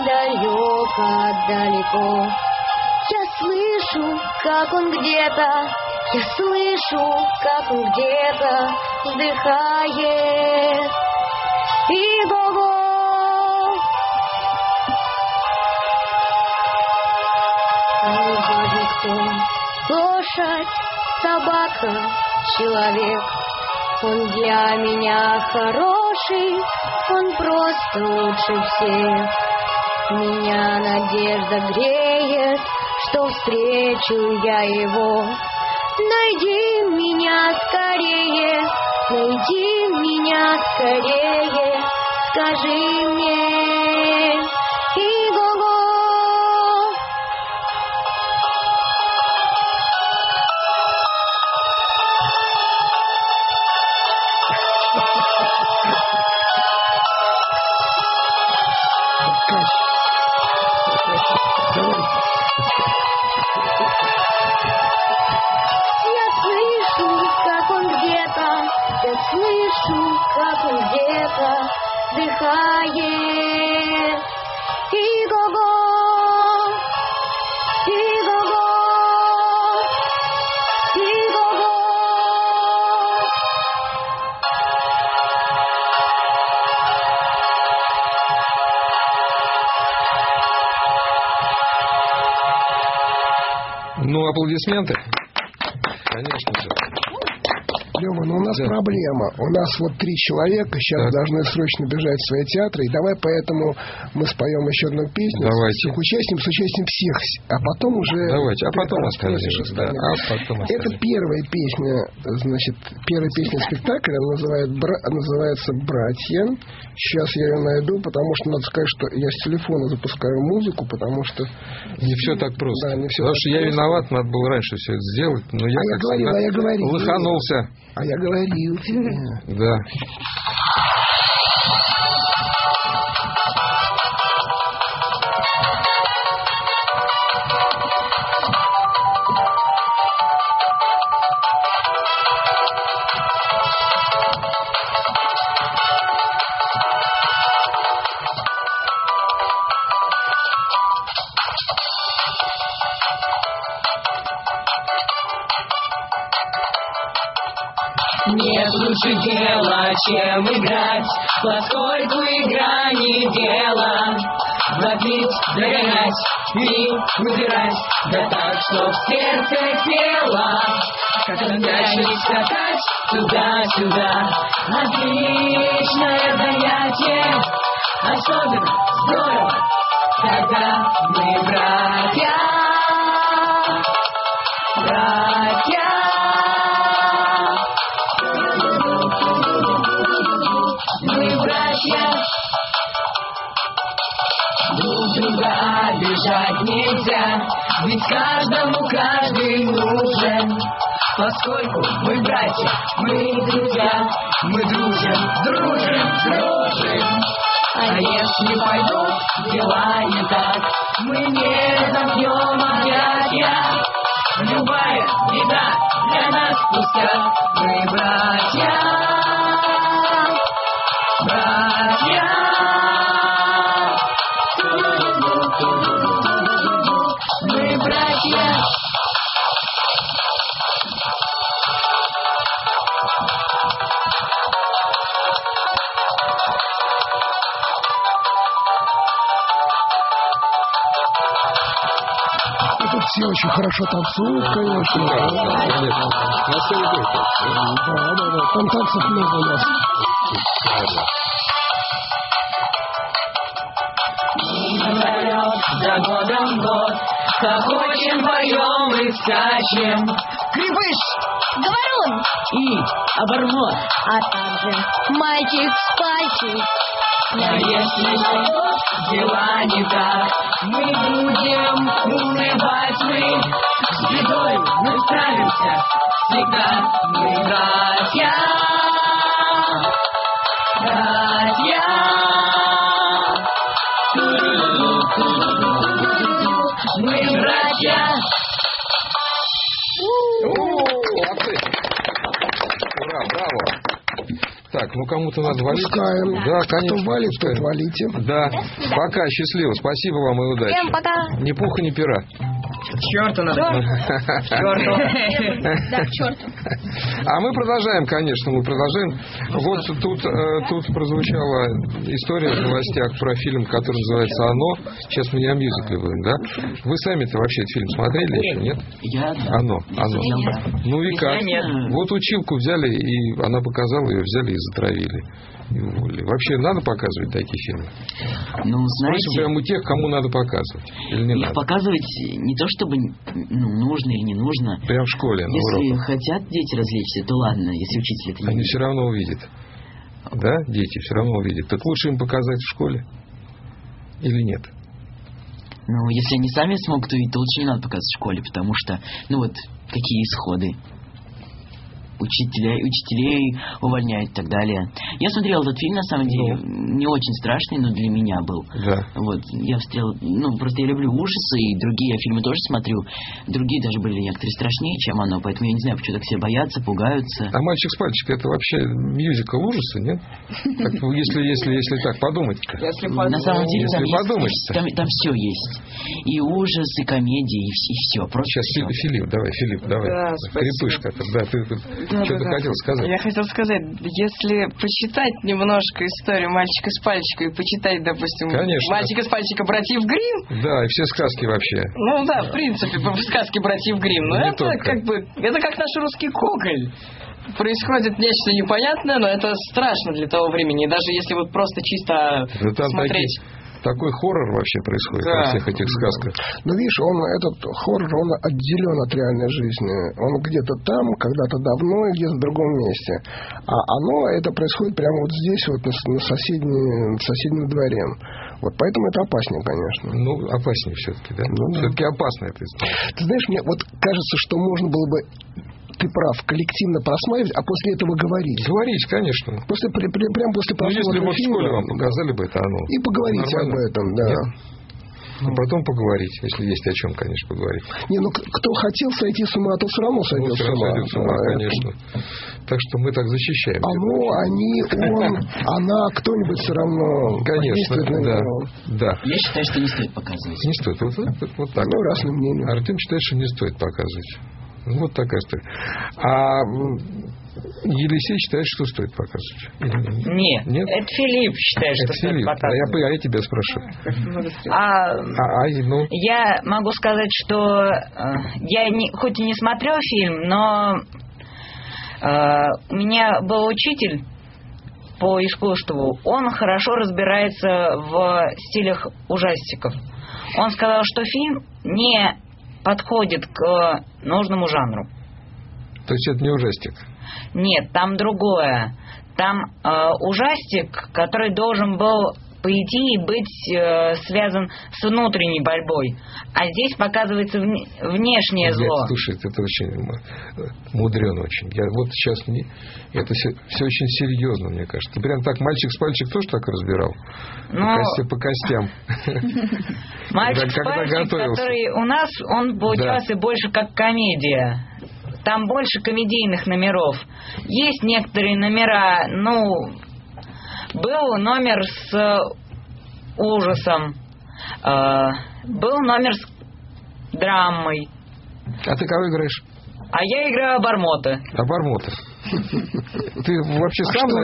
далеко. Я слышу, как он где-то, я слышу, как он где-то вздыхает. Иго-го. Неважно кто, лошадь, собака, человек. Он для меня хороший, он просто лучше всех. Меня надежда греет, что встречу я его. Найди меня скорее, скажи мне, Иго-го. Вздыхает. Иго-го, Иго-го, Иго-го. Ну, аплодисменты. Конечно же. Лёва, но у нас проблема. У нас вот 3 человека сейчас должны срочно бежать в свои театры. И давай поэтому мы споем еще одну песню с участием всех. А потом уже... Давайте, а потом остальные. Это первая песня, значит, первая песня спектакля, называется «Братья». Сейчас я ее найду, потому что надо сказать, что я с телефона запускаю музыку, потому что... Не все так просто. Да, не все потому так что я виноват, надо было раньше все это сделать. Но я говорил. Лоханулся. А я говорил тебе. Да. Нет лучше дела, чем играть, поскольку игра не дело. Ловить, догонять и выбирать, да так, чтоб сердце пело. Как на мячик скакать туда-сюда, отличное занятие. Особенно здорово, когда мы братья. Мы братья, друг друга обижать нельзя, ведь каждому каждый нужен. Поскольку мы братья, мы друзья, мы дружим. А если пойдут дела не так, мы не замкнем объятия. Любая беда для нас пустяк, мы братья. Мы братья. Тут все очень хорошо танцуют, конечно. Да. Там танцев много у нас. За годом год, хохочем, поем и скачем. Крепыш, говорун И оборвот. а также мальчик с пальчик. А если пойдут дела не так, мы будем унывать, мы с бедой мы справимся всегда, мы братья. братья. Мы братья. Молодцы. Ура, браво. Так, ну кому-то надо валить. Пускаем. Да, конечно. Кто валит, тот пускаем. валите. Да. Пока, счастливо. Спасибо вам и удачи. Всем пока. Ни пуха, ни пера. Чёрту надо. Да, к черту. А мы продолжаем, конечно, мы продолжаем. Вот тут прозвучала история в новостях про фильм, который называется «Оно». Сейчас мы не о мюзикле будем, да? Вы сами-то вообще этот фильм смотрели еще, нет? Я, да. «Оно». Ну и как? Нет. Вот училку взяли, и она показала, ее взяли и затравили. И уволили. Вообще надо показывать такие фильмы? Ну, Спросим знаете, прямо у тех, кому надо показывать. Или не их надо? показывать не то чтобы нужно или не нужно. Прямо в школе, на Если уроках. хотят дети развлечься, то ладно, если учитель это не Они видит. все равно увидят. Да, дети все равно увидят. Так лучше им показать в школе? Или нет? Ну, если они сами смогут увидеть, то лучше не надо показывать в школе, потому что, ну вот, какие исходы. Учителей увольняют и так далее. Я смотрел этот фильм, на самом деле, не очень страшный, но для меня был. Да. Вот, я встретил, просто я люблю ужасы, и другие фильмы тоже смотрю. Другие даже были некоторые страшнее, чем «Оно», поэтому я не знаю, почему так все боятся, пугаются. А «Мальчик с пальчика» — это вообще мюзикл ужаса, нет? Так, если так подумать. На самом деле Если подумать. там все есть. И ужас, и комедия, и все. Просто Сейчас всё. Филипп, давай. Да, Крепышка. Да, ты что-то хотел сказать. Я хотел сказать, если почитать немножко историю «Мальчика с пальчика» и почитать, допустим, Конечно. «Мальчика с пальчика» братьев Гримм, Да, и все сказки вообще. ну да, в принципе, сказки братьев Гримм, но Не это только. это как наш русский Гоголь. Происходит нечто непонятное, но это страшно для того времени. И даже если вот просто чисто Да там смотреть... такой хоррор вообще происходит Да. во всех этих сказках. Но видишь, этот хоррор, он отделен от реальной жизни. Он где-то там, когда-то давно, и где-то в другом месте. А это происходит прямо вот здесь, вот на соседнем дворе. Вот поэтому это опаснее, конечно. Ну, опаснее все-таки, да? Ну, да. Все-таки опасно это история. Ты знаешь, мне вот кажется, что можно было бы, ты прав, коллективно просматривать, а после этого говорить. Говорить, конечно. Прямо после Ну, просмотра если бы в фильма, школе вам показали бы это «Оно». и поговорить Нормально? об этом, да. Нет? Ну, потом поговорить, если есть о чем, конечно, поговорить. Не, ну кто хотел сойти с ума, то все равно сойдет Ну, с ума. сойдет с ума, конечно. Так что мы так защищаем. Она, кто-нибудь все равно Конечно, действует на да. него. Да. Я считаю, что не стоит показывать. Не стоит. Вот так. Ну, разные мнения. Артем считает, что не стоит показывать. Ну, вот такая история. А Елисей считает, что стоит показывать. Нет, Нет? это Филипп считает, что Это стоит Филипп. показывать. Я тебя спрашиваю. Ну, Я могу сказать, что я хоть и не смотрел фильм, но у меня был учитель по искусству. Он хорошо разбирается в стилях ужастиков. Он сказал, что фильм не подходит к нужному жанру. то есть это не ужастик? Нет, там другое. Там ужастик, который должен был, по идее, быть связан с внутренней борьбой. А здесь показывается внешнее зло. Слушай, это очень мудрено очень. Я вот сейчас это все очень серьезно, мне кажется. Ты прям так «Мальчик с пальчик» тоже так разбирал? По костям. «Мальчик с пальчик», который у нас, он получался больше как комедия. Там больше комедийных номеров. Есть некоторые номера, был номер с ужасом, был номер с драмой. А ты кого играешь? А я играю Обормота. Обормота. Ты вообще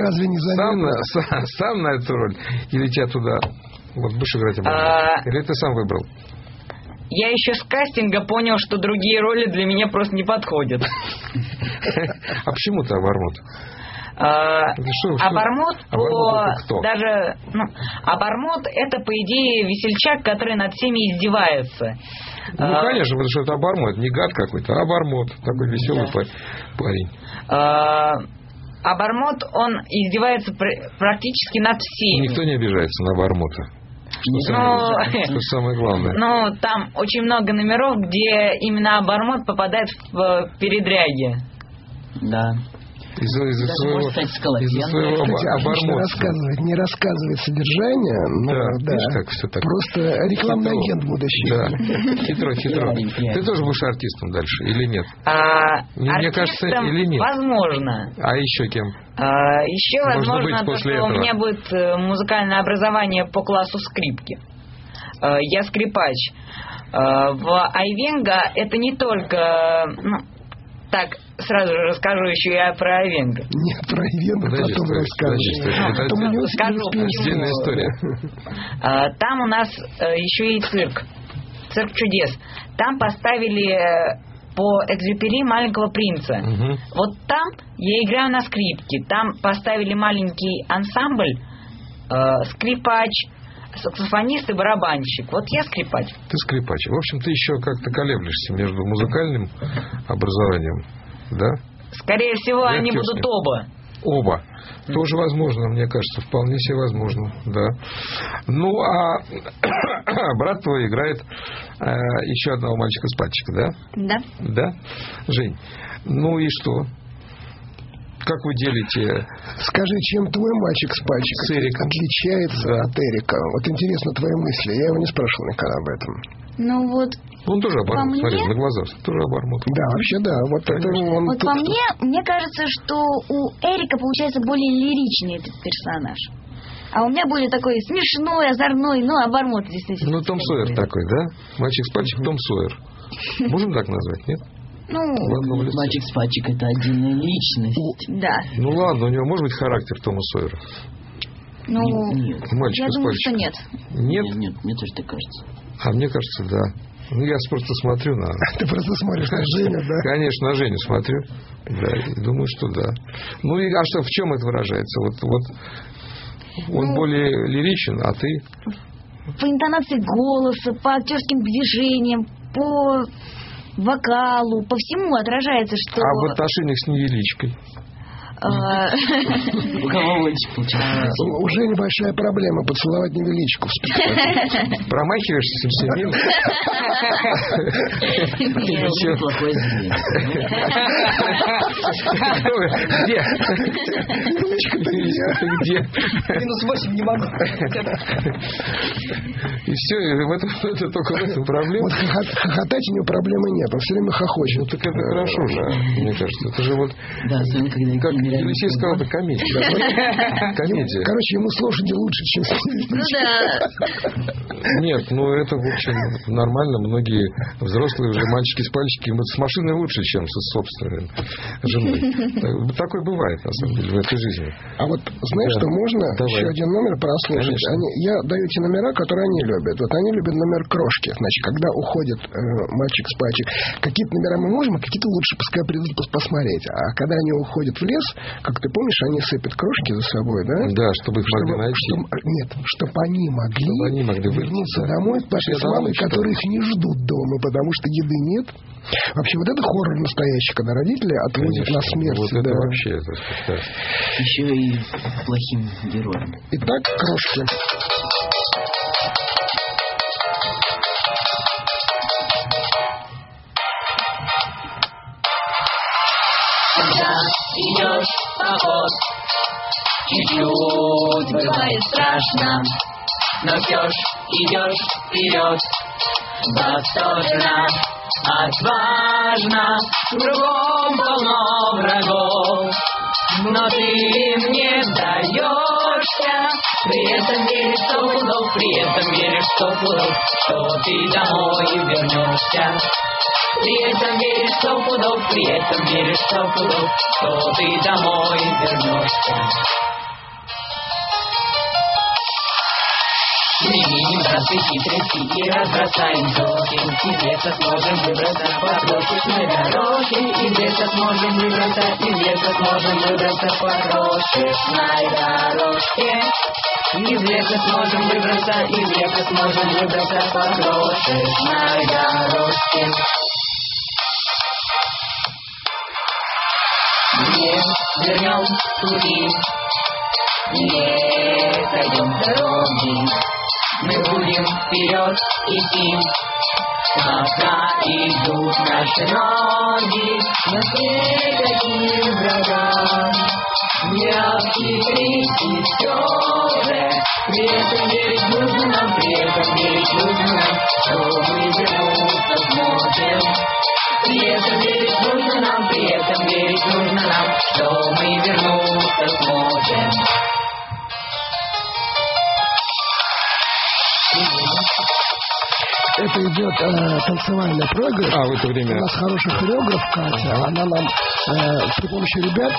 сам на эту роль? Или тебя туда... Вот будешь играть Обормота? Или ты сам выбрал? Я еще с кастинга понял, что другие роли для меня просто не подходят. А почему ты Обормот? Обормот, даже Обормот — это, по идее, весельчак, который над всеми издевается. Ну, конечно, потому что это Обормот, не гад какой-то, а Обормот, такой веселый парень. Обормот, он издевается практически над всеми. Никто не обижается на Обормота. Что самое главное. Там очень много номеров, где именно Обормот попадает в передряги. Да. Из-за своего обормотства. Не рассказывать содержание, но видишь, как все так. Просто рекламный агент будущий. Да. Хитро. Ты тоже будешь артистом дальше или нет? Мне кажется, или нет. Возможно. А еще кем? Еще возможно, то, что у меня будет музыкальное образование по классу скрипки. Я скрипач. В Айвенго это не только... Так, сразу же расскажу еще и про Айвенго. Нет, про Айвенго потом расскажешь. Скажу. Отдельная история. Там у нас еще и цирк. Цирк чудес. Там поставили по Экзюпери «Маленького принца». Угу. Вот там я играю на скрипке. Там поставили маленький ансамбль, скрипач, саксофонист и барабанщик. Вот я скрипач. Ты скрипач. В общем, ты еще как-то колеблешься между музыкальным образованием, да? Скорее всего, они будут оба. Оба. Тоже возможно, мне кажется, вполне себе возможно, да. Ну, а брат твой играет еще одного мальчика-спальчика, да? Да. Да? Жень, ну и что? Как вы делите... Скажи, чем твой мальчик-спальчик отличается от Эрика? Вот интересно твои мысли. Я его не спрашивал никогда об этом. Ну вот... Он тоже обормот, смотри, на глазах. Тоже обормот. Да, вообще да. Вот по мне кажется, что у Эрика получается более лиричный этот персонаж. А у меня более такой смешной, озорной, обормот действительно. Ну, Том Сойер такой, да? Мальчик-спальчик Том Сойер. Можем так назвать, нет? Мальчик-спальчик — это отдельная личность. Да. Ну ладно, у него может быть характер Тома Сойера? Нет. Я думаю, что нет. Нет? Нет, мне тоже так кажется. А мне кажется, да. Ну, я просто смотрю на... Ты просто смотришь на Женю, да? Конечно, на Женю смотрю. Да, и думаю, что да. Ну, а что, в чем это выражается? Вот он более лиричен, а ты? По интонации голоса, по актерским движениям, по вокалу, по всему отражается, что... А в отношениях с невеличкой? У кого лучше получается? Уже небольшая проблема поцеловать невеличку в спектакле. Промахиваешься все мимо? Ты плохой зверь. Где? -8 не могу. И все, это только в этом проблема. Вот хохотать у него проблемы нет, он все время хохочет. Ну так это хорошо же, мне кажется. Это же вот... Да, когда Елисей сказал, это комедия. Комедия. Короче, ему с лошади лучше, чем с невеличкой. Ну да. Нет, это, в общем, нормально. Многие взрослые уже мальчики-спальчики с машиной лучше, чем со собственной женой. Такое бывает, на самом деле, в этой жизни. А вот знаешь, что можно еще один номер прослушать? Я даю те номера, которые они любят. Вот они любят номер крошки. Значит, когда уходит мальчик-спальчик, какие-то номера мы можем, а какие-то лучше пускай придут посмотреть. А когда они уходят в лес, как ты помнишь, они сыпят крошки за собой, да? Да, чтобы их могли найти. Чтобы они могли вернуться домой к папе с мамой, которые их не ждут дома, потому что еды нет. Вообще, вот это хоррор настоящий, когда родители отводят на смерть. Вот это вообще, да. Еще и плохим героем. Итак, крошки. Идешь поход, чуть-чуть бывает страшно, но все ж идешь вперед, восторженно, отважно, кругом полно врагов, но ты им не сдаешься, при этом веришь 100 пудов, при этом веришь 100 пудов, что ты домой вернешься. При этом веришь 100 пудов, при этом веришь 100 пудов, что ты домой вернешься. Применим простые хитрости и разбросаем зоки. Из леса сможем выбраться по крошечной дорожке. Из леса сможем выбраться, из леса сможем выбраться по крошечной дорожке. Из леса сможем выбраться, из леса сможем выбраться по крошечной дорожке. Не вернем пути, не сойдем дороги, мы будем вперед идти, пока идут наши ноги навстречу врагам. Не обхитрить все же, при этом верить нужно нам, при этом верить нужно нам, что мы вернуться сможем. При этом верить нужно нам, при этом верить нужно нам, что мы вернуться сможем. Это идет танцевальный проигрыш. В это время... У нас хороший хореограф Катя. Она нам при помощи ребят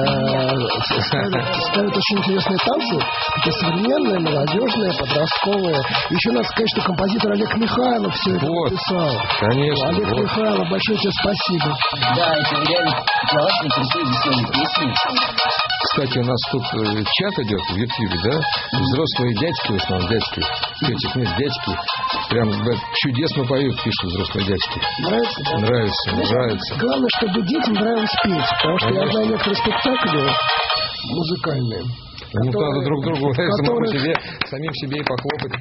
ставит очень интересные танцы. Такие современные, молодежные, подростковые. Еще надо сказать, что композитор Олег Михайлов все это написал. Конечно. Олег Михайлов, большое тебе спасибо. Да, это реально классно, красиво сделаны песни. Кстати, у нас тут чат идет в Ютьюбе, да? Взрослые дядьки, в основном дядьки. Этих нет, дядьки. Прям чудесно поют, пишут взрослые дядьки. Нравится, да? Нравится. Главное, чтобы детям нравилось петь. Потому что я знаю некоторые спектакли музыкальные. Надо друг другу самим себе и похлопать.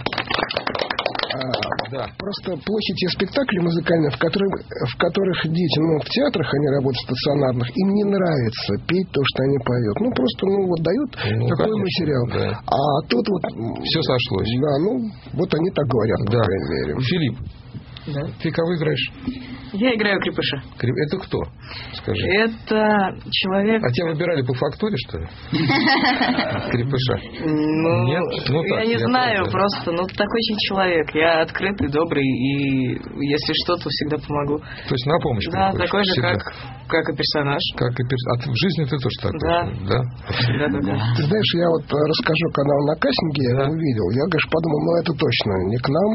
Да. Просто плохи те спектакли музыкальные, в которых дети, в театрах они работают стационарных, им не нравится петь то, что они поют. Просто, дают такой материал. Да. А тут все сошлось. Да, вот они так говорят, по крайней мере. Филипп, да? Ты кого играешь? Я играю крепыша. Это кто? Скажи. Это человек... А тебя выбирали по фактуре, что ли? Крепыша. Нет? Я не знаю, просто, такой очень человек. Я открытый, добрый, и если что, то всегда помогу. То есть на помощь приходишь? Да, такой же, всегда. как и персонаж. А в жизни ты тоже такой? Да. Ты знаешь, я расскажу, когда он на кастинге я его увидел. Я, конечно, подумал, это точно не к нам,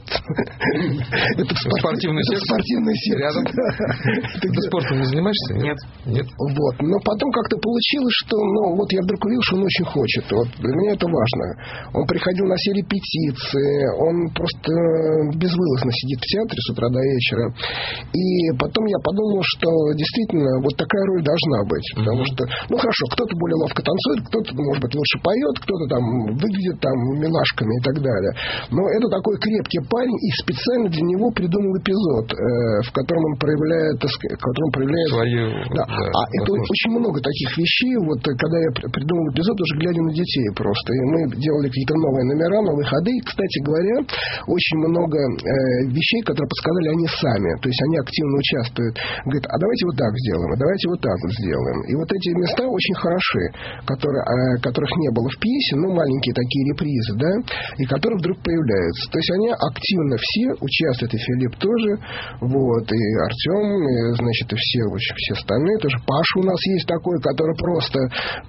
Это спортивный секция. Рядом? Ты спортом не занимаешься? Нет. Но потом как-то получилось, что я вдруг увидел, что он очень хочет. Для меня это важно. Он приходил на все репетиции, он просто безвылазно сидит в театре с утра до вечера. И потом я подумал, что действительно такая роль должна быть. Потому что, хорошо, кто-то более ловко танцует, кто-то, может быть, лучше поет, кто-то там выглядит милашками и так далее. Но это такой крепкий парень, и специально для него придумал эпизод, в котором он проявляет свою... Да. Это очень много таких вещей. Когда я придумал эпизод, уже глядя на детей просто. И мы делали какие-то новые номера, новые ходы. И, кстати говоря, очень много вещей, которые подсказали они сами. То есть они активно участвуют. Говорят, а давайте вот так сделаем, а давайте вот так вот сделаем. И эти места очень хороши, которых не было в пьесе, маленькие такие репризы, да, и которые вдруг появляются. То есть они активно все участвуют, и Филипп тоже, и Артем, и все остальные тоже. Паша у нас есть такой, который просто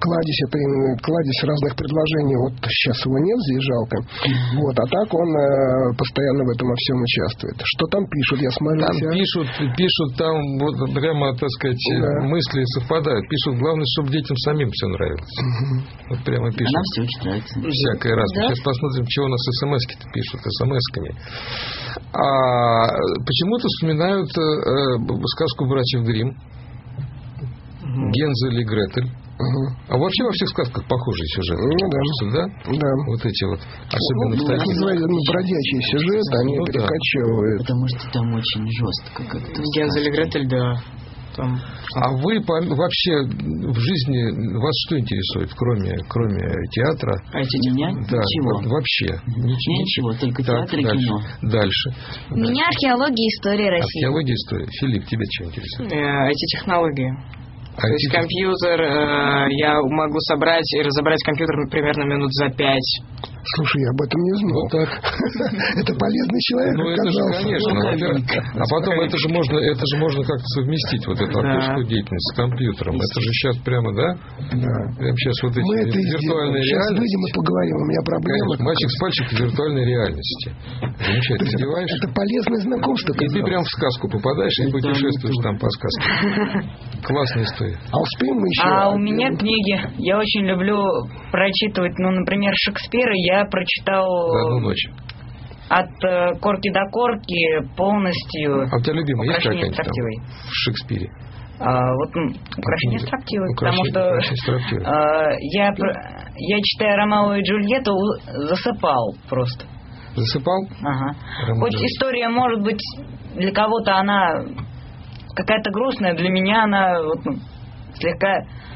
кладезь разных предложений. Сейчас его нет, здесь жалко. А так он постоянно в этом во всем участвует. Что там пишут, я смотрю. Там пишут там прямо, так сказать, мысли совпадают. Пишут, главное, чтобы детям самим все нравилось. Прямо пишут. Нам все очень нравится. Всякое раз. Да? Сейчас посмотрим, чего у нас смс-ки-то пишут, смс-ками. Почему-то вспоминают сказку братьев Гримм. Гензель и Гретель. А вообще во всех сказках похожий сюжет. Да? Эти особенно в таких. Бродячий сюжет, они перекачивают. Потому что там очень жестко как-то. Гензель и Гретель, да. А вы вообще в жизни вас что интересует, кроме театра? Меня? Да, Ничего. Вообще. Ничего, только театр и кино. Дальше. Меня археология и история России. Археология и история. Филипп, тебя что интересует? IT-технологии. То есть компьютер, я могу собрать и разобрать компьютер примерно минут за 5. Слушай, я об этом не знал. Это полезный человек оказался. Конечно. А потом это же можно как-то совместить эту актерскую деятельность с компьютером. Это же сейчас прямо, да? Да. Прямо сейчас эти виртуальные реальности. Сейчас выйдем и поговорим, у меня проблема. Мальчик с пальчик виртуальной реальности. Замечательно. Одеваешь. Это полезное знакомство. И ты прям в сказку попадаешь и путешествуешь там по сказке. Классная история. А успеем мы еще? У меня книги. Я очень люблю прочитывать, Например, Шекспира я прочитал... За одну ночь. От корки до корки полностью. А у тебя любимый есть какая-нибудь там в Шекспире? Украшение строптивой. Потому что я, читая Ромео и Джульетту, засыпал просто. Засыпал? Ага. Хоть история, может быть, для кого-то она какая-то грустная, для меня она вот, слегка...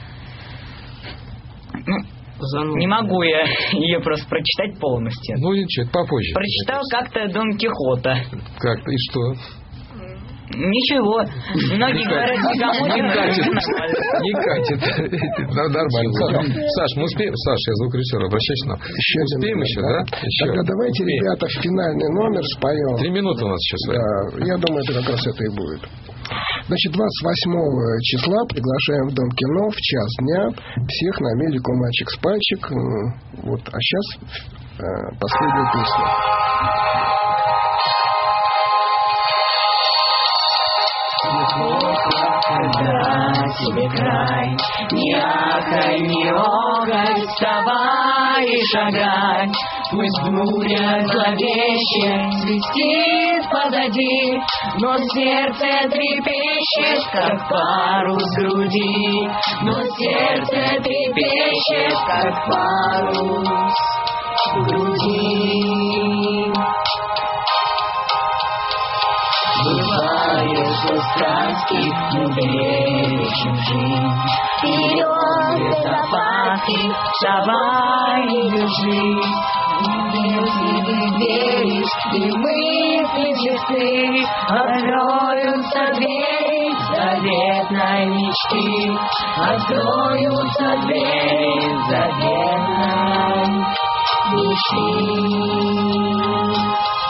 не могу я ее просто прочитать полностью. Ну ничего, попозже. Прочитал как-то Дон Кихота. Как-то, и что? Ничего. Многие говорят, не катит. Нормально. Саш, мы успеем? Саш, я звукорежиссер, обращайся к нам. Успеем еще, да? Тогда давайте, ребята, в финальный номер споем. 3 минуты у нас еще с вами. Да, я думаю, это как раз это и будет. Значит, 28 числа приглашаем в Дом кино в час дня всех на Мелику «Мальчик с пальчик». Вот, а сейчас последняя песня. Когда тебе край, не ахай, не рогай, вставай и шагай. Пусть буря зловещая свистит позади, но сердце трепещет, как парус груди. Но сердце трепещет, как парус груди. Бывает, что страсти мудрее чужих. Вперед запахи, давай и держись. Если ты веришь, и мысли чисты, откроются двери заветной мечты. Откроются двери заветной мечты.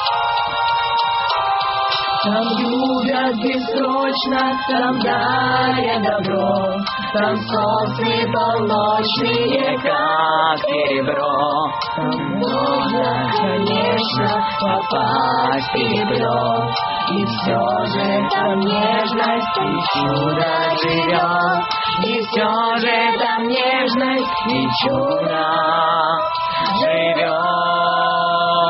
Там любят бессрочно, там дарят добро, там сосны полночные, как серебро. Там можно, конечно, попасть в переплет, и все же там нежность и чудо живет. И все же там нежность и чудо живет.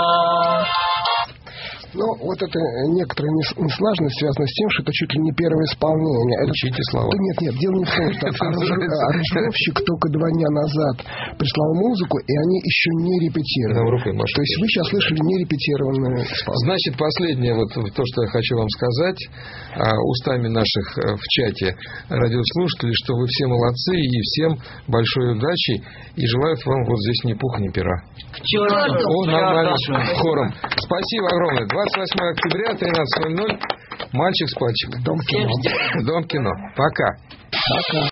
Ну, вот это некоторая неслаженность связана с тем, что это чуть ли не первое исполнение. Учите слова. Да нет, дело не в том, что аранжировщик только 2 дня назад прислал музыку, и они еще не репетировали. То есть вы сейчас слышали нерепетированное исполнение. Значит, последнее, вот то, что я хочу вам сказать, устами наших в чате радиослушателей, что вы все молодцы, и всем большой удачи, и желают вам вот здесь ни пуха, ни пера. О, нормально, хором. Спасибо огромное. 28 октября, 13:00. «Мальчик с пальчиком». Дом кино. Дом кино. Пока. Пока.